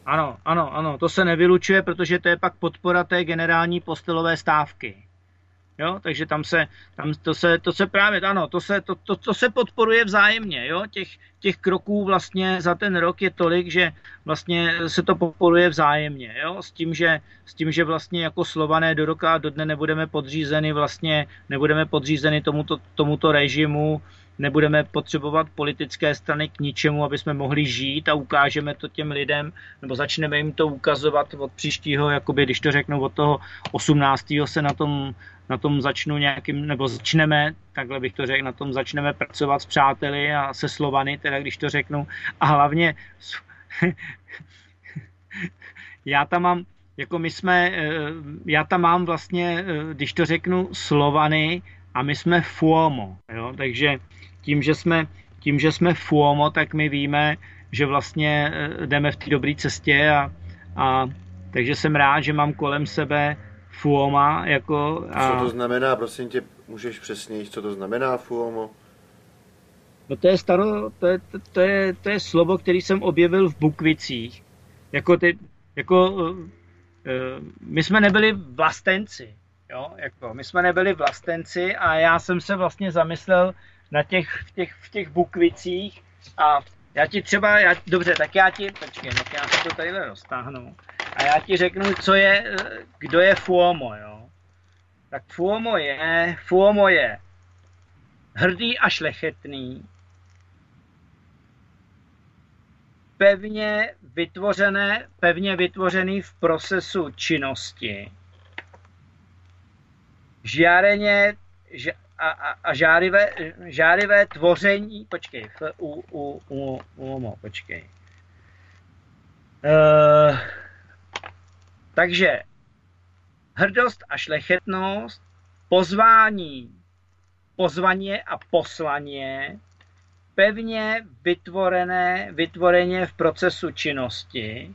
Ano, to se nevylučuje, protože to je pak podpora té generální postelové stávky. Jo, takže to se právě, ano, to se podporuje vzájemně, jo, těch kroků vlastně za ten rok je tolik, že vlastně se to podporuje vzájemně, jo, s tím, že vlastně jako Slované do roka a do dne nebudeme podřízeni tomuto režimu, nebudeme potřebovat politické strany k ničemu, aby jsme mohli žít a ukážeme to těm lidem, nebo začneme jim to ukazovat od příštího, jakoby, když to řeknu, od toho 18. se na tom začnu nějakým, nebo začneme, takhle bych to řekl, na tom začneme pracovat s přáteli a se Slovany, teda když to řeknu. A hlavně já tam mám vlastně, když to řeknu, Slovany a my jsme Fuomo, jo, takže tím, že jsme Fuomo, tak my víme, že vlastně jdeme v té dobré cestě a takže jsem rád, že mám kolem sebe Fuoma jako... Co to znamená, prosím tě, můžeš přesněji, co to znamená Fuomo? No to je slovo, který jsem objevil v Bukvicích. My jsme nebyli vlastenci, jo, jako my jsme nebyli vlastenci a já jsem se vlastně zamyslel v těch Bukvicích a dobře, tak já si to tadyhle roztáhnu a já ti řeknu, kdo je Fuomo, jo. Tak Fuomo je hrdý a šlechetný, pevně vytvořený v procesu činnosti, žárivé tvoření, takže hrdost a šlechetnost, pozvaně a poslaně, pevně vytvoreně v procesu činnosti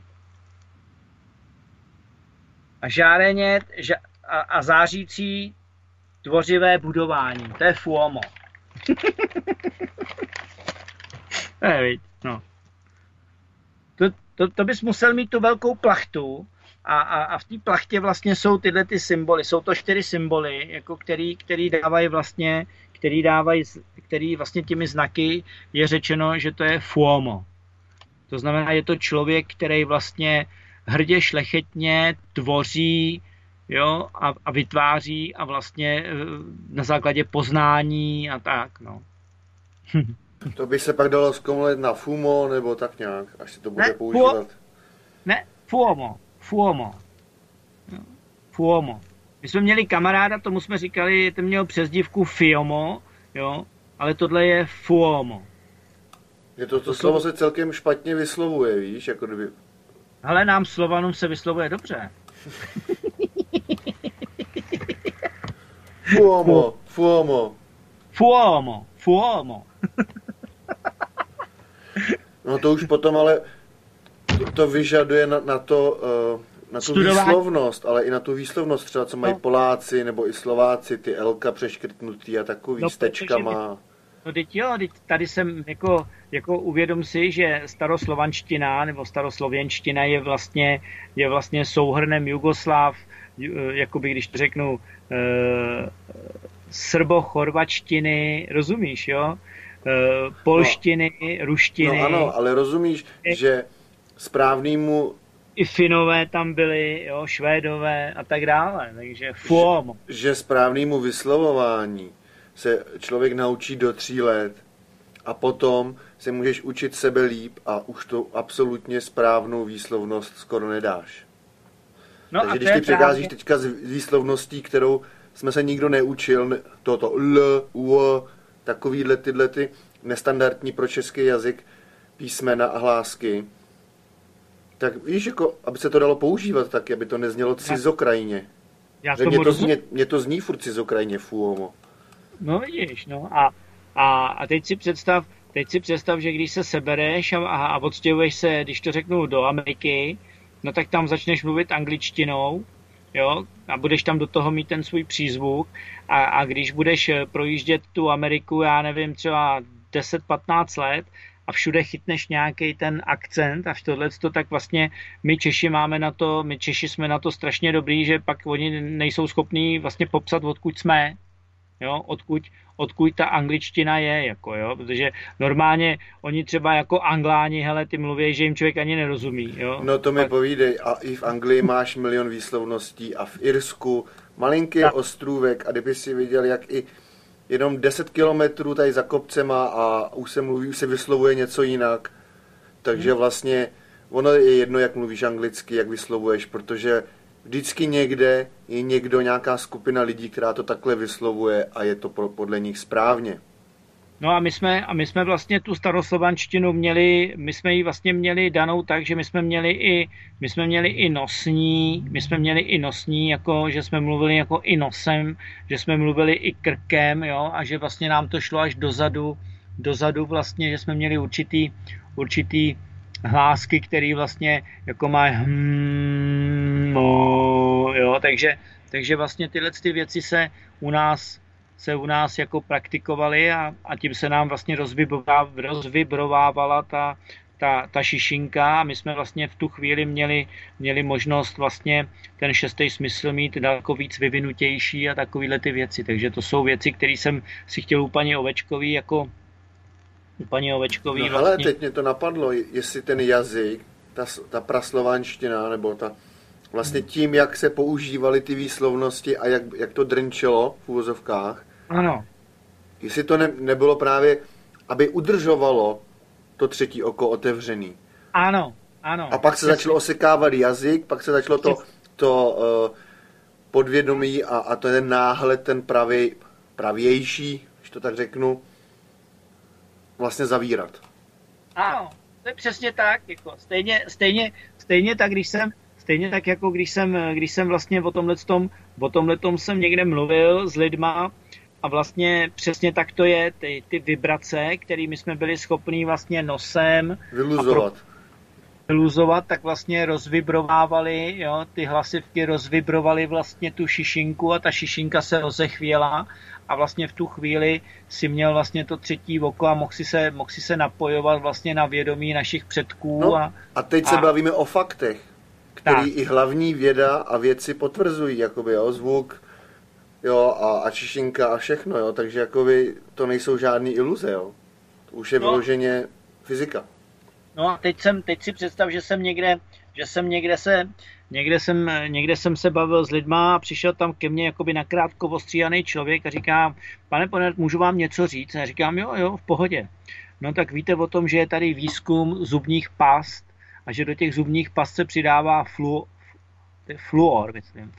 a zářící tvořivé budování. To je Fuomo. No. To bys musel mít tu velkou plachtu a v té plachtě vlastně jsou tyhle ty symboly. Jsou to 4 symboly, jako který vlastně těmi znaky je řečeno, že to je Fuomo. To znamená, je to člověk, který vlastně hrdě šlechetně tvoří, jo, a vytváří a vlastně na základě poznání a tak, no. To by se pak dalo zkomlet na Fumo, nebo tak nějak, až se to bude používat. Fuomo. My jsme měli kamaráda, tomu jsme říkali, ten měl přezdívku Fiomo, jo, ale tohle je Fuomo. To slovo se celkem špatně vyslovuje, víš, jako kdyby... Ale nám Slovanům se vyslovuje dobře. Fuomo. No to už potom ale to vyžaduje na tu výslovnost, ale i na tu výslovnost třeba, co mají Poláci nebo i Slováci, ty Lka přeškrtnutý a takový s tečkama. No teď jo, tady jsem jako uvědom si, že staroslovanština nebo staroslověnština je vlastně souhrnem Jugoslav, jakoby když to řeknu srbo-chorvačtiny, rozumíš, jo? Polštiny, ruštiny. No ano, ale rozumíš, že správnému... I Finové tam byli, jo, Švédové a tak dále, takže Fuomo. Že správnému vyslovování se člověk naučí do 3 let a potom se můžeš učit sebe líp a už to absolutně správnou výslovnost skoro nedáš. No takže když ty přecházíš teďka z výslovností, kterou jsme se nikdo neučil, toto L, U, takovýhle tyhle ty nestandardní pro český jazyk písmena a hlásky, tak víš, jako, aby se to dalo používat taky, aby to neznělo cizokrajně. Mně to zní furt cizokrajně, Fuomo. No vidíš, no a teď si představ, že když se sebereš a odstěhuješ se, když to řeknu, do Ameriky, no tak tam začneš mluvit angličtinou, jo, a budeš tam do toho mít ten svůj přízvuk a když budeš projíždět tu Ameriku, já nevím, třeba 10-15 let a všude chytneš nějaký ten akcent a tohleto, tak vlastně my Češi jsme na to strašně dobrý, že pak oni nejsou schopní vlastně popsat, odkud jsme, jo, odkud ta angličtina je, jako, jo, protože normálně oni třeba jako Angláni, hele, ty mluví, že jim člověk ani nerozumí, jo. No to mi povídej, a i v Anglii máš milion výslovností a v Irsku malinký ostrůvek a kdyby si viděl, jak i jenom 10 kilometrů tady za kopcema a už se vyslovuje něco jinak, takže vlastně ono je jedno, jak mluvíš anglicky, jak vyslovuješ, protože vždycky někde je nějaká skupina lidí, která to takhle vyslovuje a je to podle nich správně. No a my jsme vlastně tu staroslovanštinu my jsme ji vlastně měli danou tak, že my jsme měli i nosní, jako, že jsme mluvili jako i nosem, že jsme mluvili i krkem, jo, a že vlastně nám to šlo až dozadu vlastně, že jsme měli určitý hlásky, který vlastně jako má jo, takže vlastně tyhle ty věci se u nás jako praktikovaly a tím se nám vlastně rozvibrovávala ta šišinka a my jsme vlastně v tu chvíli měli možnost vlastně ten šestý smysl mít daleko víc vyvinutější a takovýhle ty věci. Takže to jsou věci, které jsem si chtěl u paní Ovečkový vlastně. Ale teď mě to napadlo, jestli ten jazyk, ta praslovanština, nebo vlastně tím, jak se používaly ty výslovnosti a jak to drnčelo v úvozovkách. Ano. Jestli to nebylo právě, aby udržovalo to třetí oko otevřený. Ano. A pak se začalo osekávat jazyk, pak se začalo to podvědomí a to ten náhled, ten pravější, když to tak řeknu, vlastně zavírat. Ano, to je přesně tak. Jako stejně tak, když jsem vlastně o tomhletom jsem někde mluvil s lidma a vlastně přesně tak to je, ty vibrace, kterými jsme byli schopní vlastně nosem vyluzovat, tak vlastně rozvibrovávali, jo, ty hlasivky rozvibrovaly vlastně tu šišinku a ta šišinka se rozechvěla a vlastně v tu chvíli si měl vlastně to třetí oko a mohl si se napojovat vlastně na vědomí našich předků. No, a teď se bavíme o faktech, který i hlavní věda a vědci potvrzují, jakoby, jo, zvuk, jo, a šišinka a všechno, jo, takže jakoby to nejsou žádný iluze, jo. To už je vyloženě fyzika. No a teď si představ, že někde jsem se bavil s lidma a přišel tam ke mně jakoby nakrátko ostříhaný člověk a říká, pane Ponert, můžu vám něco říct? A já říkám, jo, v pohodě. No tak víte o tom, že je tady výzkum zubních past a že do těch zubních past se přidává fluor,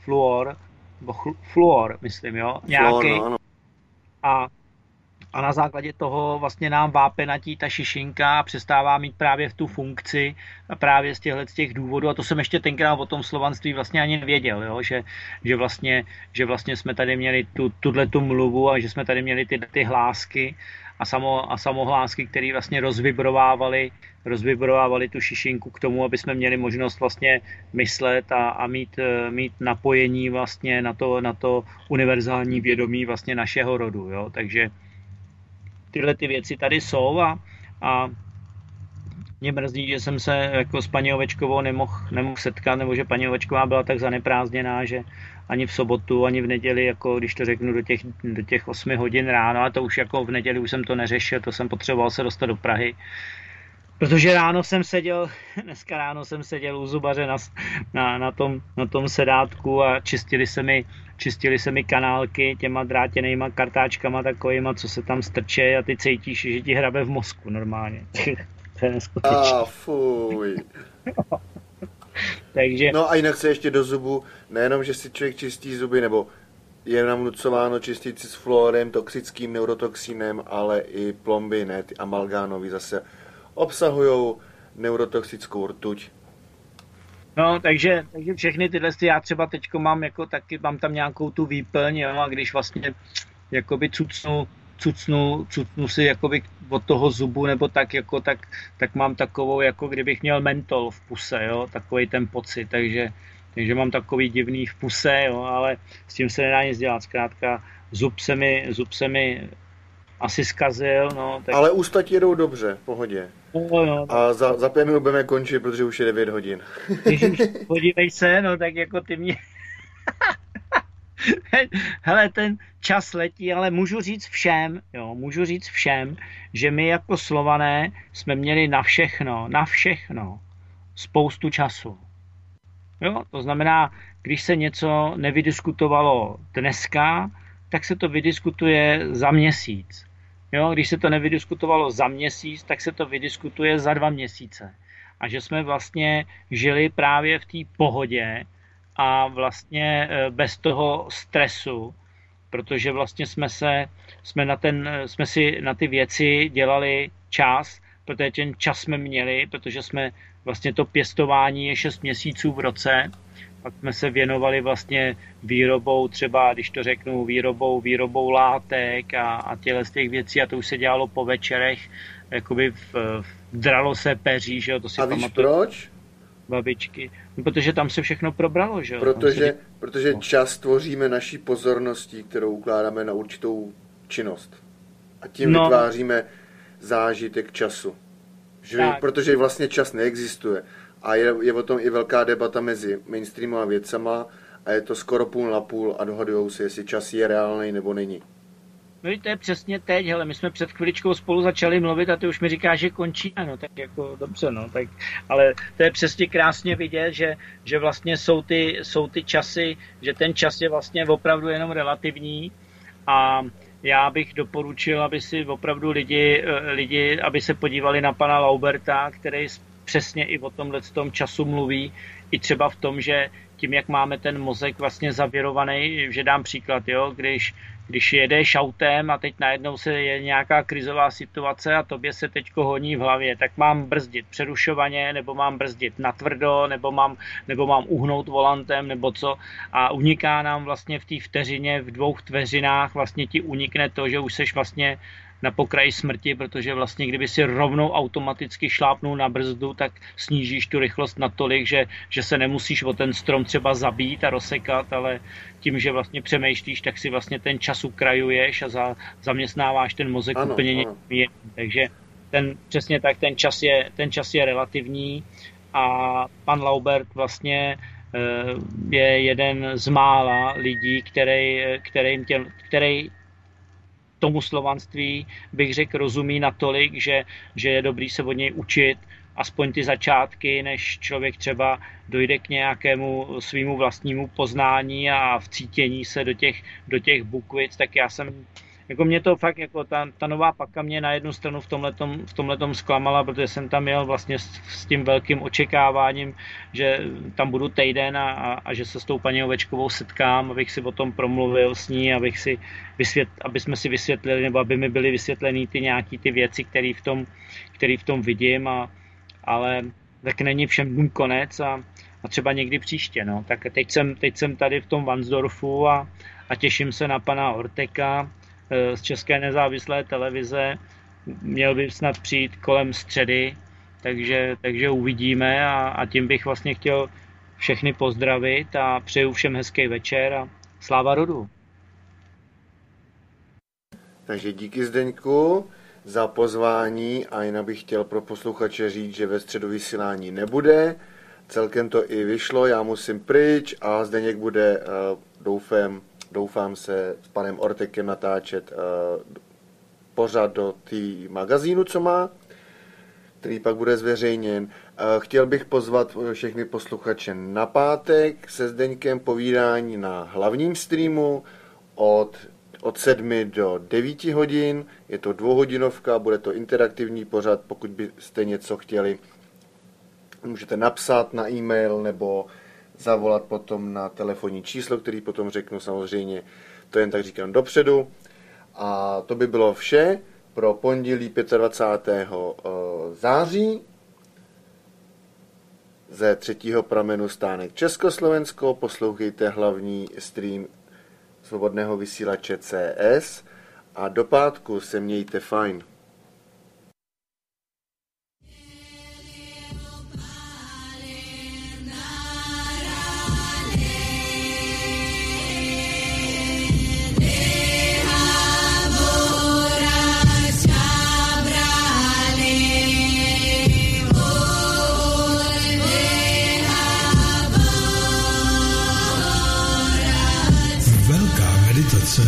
myslím, jo, nějaký. Ano. A na základě toho vlastně nám vápenatí ta šišinka přestává mít právě v tu funkci a právě z těch důvodů. A to jsem ještě tenkrát o tom slovanství vlastně ani nevěděl, jo? Že vlastně jsme tady měli tu mluvu a že jsme tady měli ty hlásky a samohlásky, které vlastně rozvibrovávaly tu šišinku k tomu, aby jsme měli možnost vlastně myslet a mít napojení vlastně na to univerzální vědomí vlastně našeho rodu, jo? Takže tyhle ty věci tady jsou a mě mrzí, že jsem se jako s paní Ovečkovou nemohl setkat, nebo že paní Ovečková byla tak zaneprázdněná, že ani v sobotu, ani v neděli, jako když to řeknu do těch 8 hodin ráno, a to už jako v neděli už jsem to neřešil, to jsem potřeboval se dostat do Prahy. Protože dneska ráno jsem seděl u zubaře na tom sedátku a čistili se mi kanálky těma drátěnejma kartáčkama takovýma, co se tam strče a ty cítíš, že ti hrabe v mozku normálně. To je neskutečné. Fuj. Takže... No a jinak se ještě do zubu, nejenom, že si člověk čistí zuby, nebo je nám nucováno čistit si s fluorem, toxickým neurotoxinem, ale i plomby, ne, ty amalgánový zase obsahují neurotoxickou rtuť. No, takže všechny tyhle, já třeba teďko mám tam nějakou tu výplň, jo, a když vlastně jakoby cucnu si jakoby od toho zubu, nebo tak mám takovou, jako kdybych měl mentol v puse, jo, takový ten pocit, takže mám takový divný v puse, jo, ale s tím se nedá nic dělat, zkrátka zub se mi asi zkazil, no. Tak... Ale ústa ti jedou dobře, v pohodě. No. A za 5 minut budeme končit, protože už je 9 hodin. Ježiš, podívej se, no tak jako ty mě... Hele, ten čas letí, ale můžu říct všem, že my jako Slované jsme měli na všechno spoustu času. Jo, to znamená, když se něco nevydiskutovalo dneska, tak se to vydiskutuje za měsíc. Jo, když se to nevydiskutovalo za měsíc, tak se to vydiskutuje za 2 měsíce. A že jsme vlastně žili právě v té pohodě a vlastně bez toho stresu, protože vlastně jsme si na ty věci dělali čas, protože ten čas jsme měli, protože jsme vlastně to pěstování je 6 měsíců v roce, pak jsme se věnovali vlastně výrobou, třeba když to řeknu, výrobou látek a těle z těch věcí, a to už se dělalo po večerech, jakoby dralo se peří, že jo, to si pamatuju. A víš proč? Babičky, no, protože tam se všechno probralo, že jo. Protože čas tvoříme naší pozorností, kterou ukládáme na určitou činnost. A tím vytváříme zážitek času. Protože vlastně čas neexistuje. A je o tom i velká debata mezi mainstreamovými věcama a je to skoro půl na půl a dohodujou se, jestli čas je reálný nebo není. No to je přesně teď, hele, my jsme před chviličkou spolu začali mluvit a ty už mi říkáš, že končí, no tak jako dobře, no, tak, ale to je přesně krásně vidět, že vlastně jsou ty časy, že ten čas je vlastně opravdu jenom relativní a já bych doporučil, aby si opravdu lidi, aby se podívali na pana Lauberta, který přesně i o tomhle tom času mluví, i třeba v tom, že tím, jak máme ten mozek vlastně zavěrovaný, že dám příklad, jo, když jedeš autem a teď najednou je nějaká krizová situace a tobě se teďko honí v hlavě, tak mám brzdit přerušovaně, nebo mám brzdit natvrdo, nebo mám uhnout volantem, nebo co. A uniká nám vlastně v té vteřině, v 2 vteřinách vlastně ti unikne to, že už seš vlastně na pokraji smrti, protože vlastně kdyby si rovnou automaticky šlápnul na brzdu, tak snížíš tu rychlost natolik, že se nemusíš o ten strom třeba zabít a rozsekat, ale tím, že vlastně přemýšlíš, tak si vlastně ten čas ukrajuješ a zaměstnáváš ten mozek úplně někým jiným. Takže přesně tak, ten čas je relativní a pan Laubert vlastně je jeden z mála lidí, který tomu slovanství, bych řekl, rozumí natolik, že je dobrý se od něj učit, aspoň ty začátky, než člověk třeba dojde k nějakému svýmu vlastnímu poznání a vcítění se do těch bukvic, tak já jsem, jako mě to fakt, jako ta nová paka mě na jednu stranu v tomhletom zklamala, protože jsem tam jel vlastně s tím velkým očekáváním, že tam budu týden a že se s tou paní Ovečkovou setkám, abych si o tom promluvil s ní, aby jsme si vysvětlili, nebo aby mi byly vysvětlený ty věci, které v tom vidím, ale tak není všem dnům konec a třeba někdy příště, no. Tak teď jsem tady v tom Varnsdorfu a těším se na pana Orteka z České nezávislé televize. Měl by snad přijít kolem středy, takže uvidíme a tím bych vlastně chtěl všechny pozdravit a přeju všem hezký večer a sláva rodu. Takže díky Zdeňku za pozvání a jinak bych chtěl pro posluchače říct, že ve středu vysílání nebude. Celkem to i vyšlo, já musím pryč a Zdeněk bude, doufám se, s panem Ortekem natáčet pořad do té magazínu, co má, který pak bude zveřejněn. Chtěl bych pozvat všechny posluchače na pátek se Zdeňkem povídání na hlavním streamu od 7 do 9 hodin. Je to 2hodinovka, bude to interaktivní pořad, pokud byste něco chtěli, můžete napsat na e-mail nebo zavolat potom na telefonní číslo, který potom řeknu samozřejmě, to jen tak říkám dopředu. A to by bylo vše pro pondělí 25. září ze 3. pramenu Stánek Československo. Poslouchejte hlavní stream svobodného vysílače CS a do pátku se mějte fajn.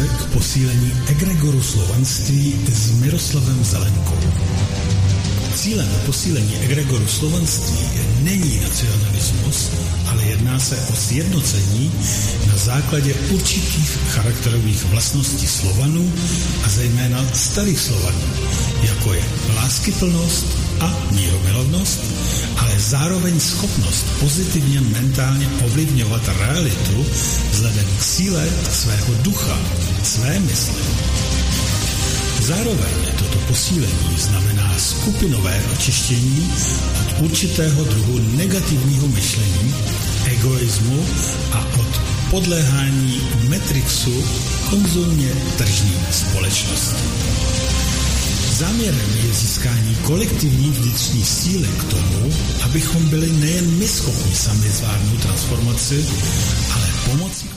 k posílení egregoru slovanství s Miroslavem Zelenkou. Cílem posílení egregoru slovanství není nacionalismus, ale jedná se o sjednocení na základě určitých charakterových vlastností Slovanů a zejména starých Slovanů, jako je láskyplnost a mírumilovnost, ale zároveň schopnost pozitivně mentálně ovlivňovat realitu vzhledem k síle svého ducha, své mysli. Zároveň toto posílení znamená skupinové očištění od určitého druhu negativního myšlení, egoismu a od podléhání matrixu konzumně tržní společnosti. Záměrem je získání kolektivní vnitřní síly k tomu, abychom byli nejen my schopni sami zvládnout transformaci, ale pomocí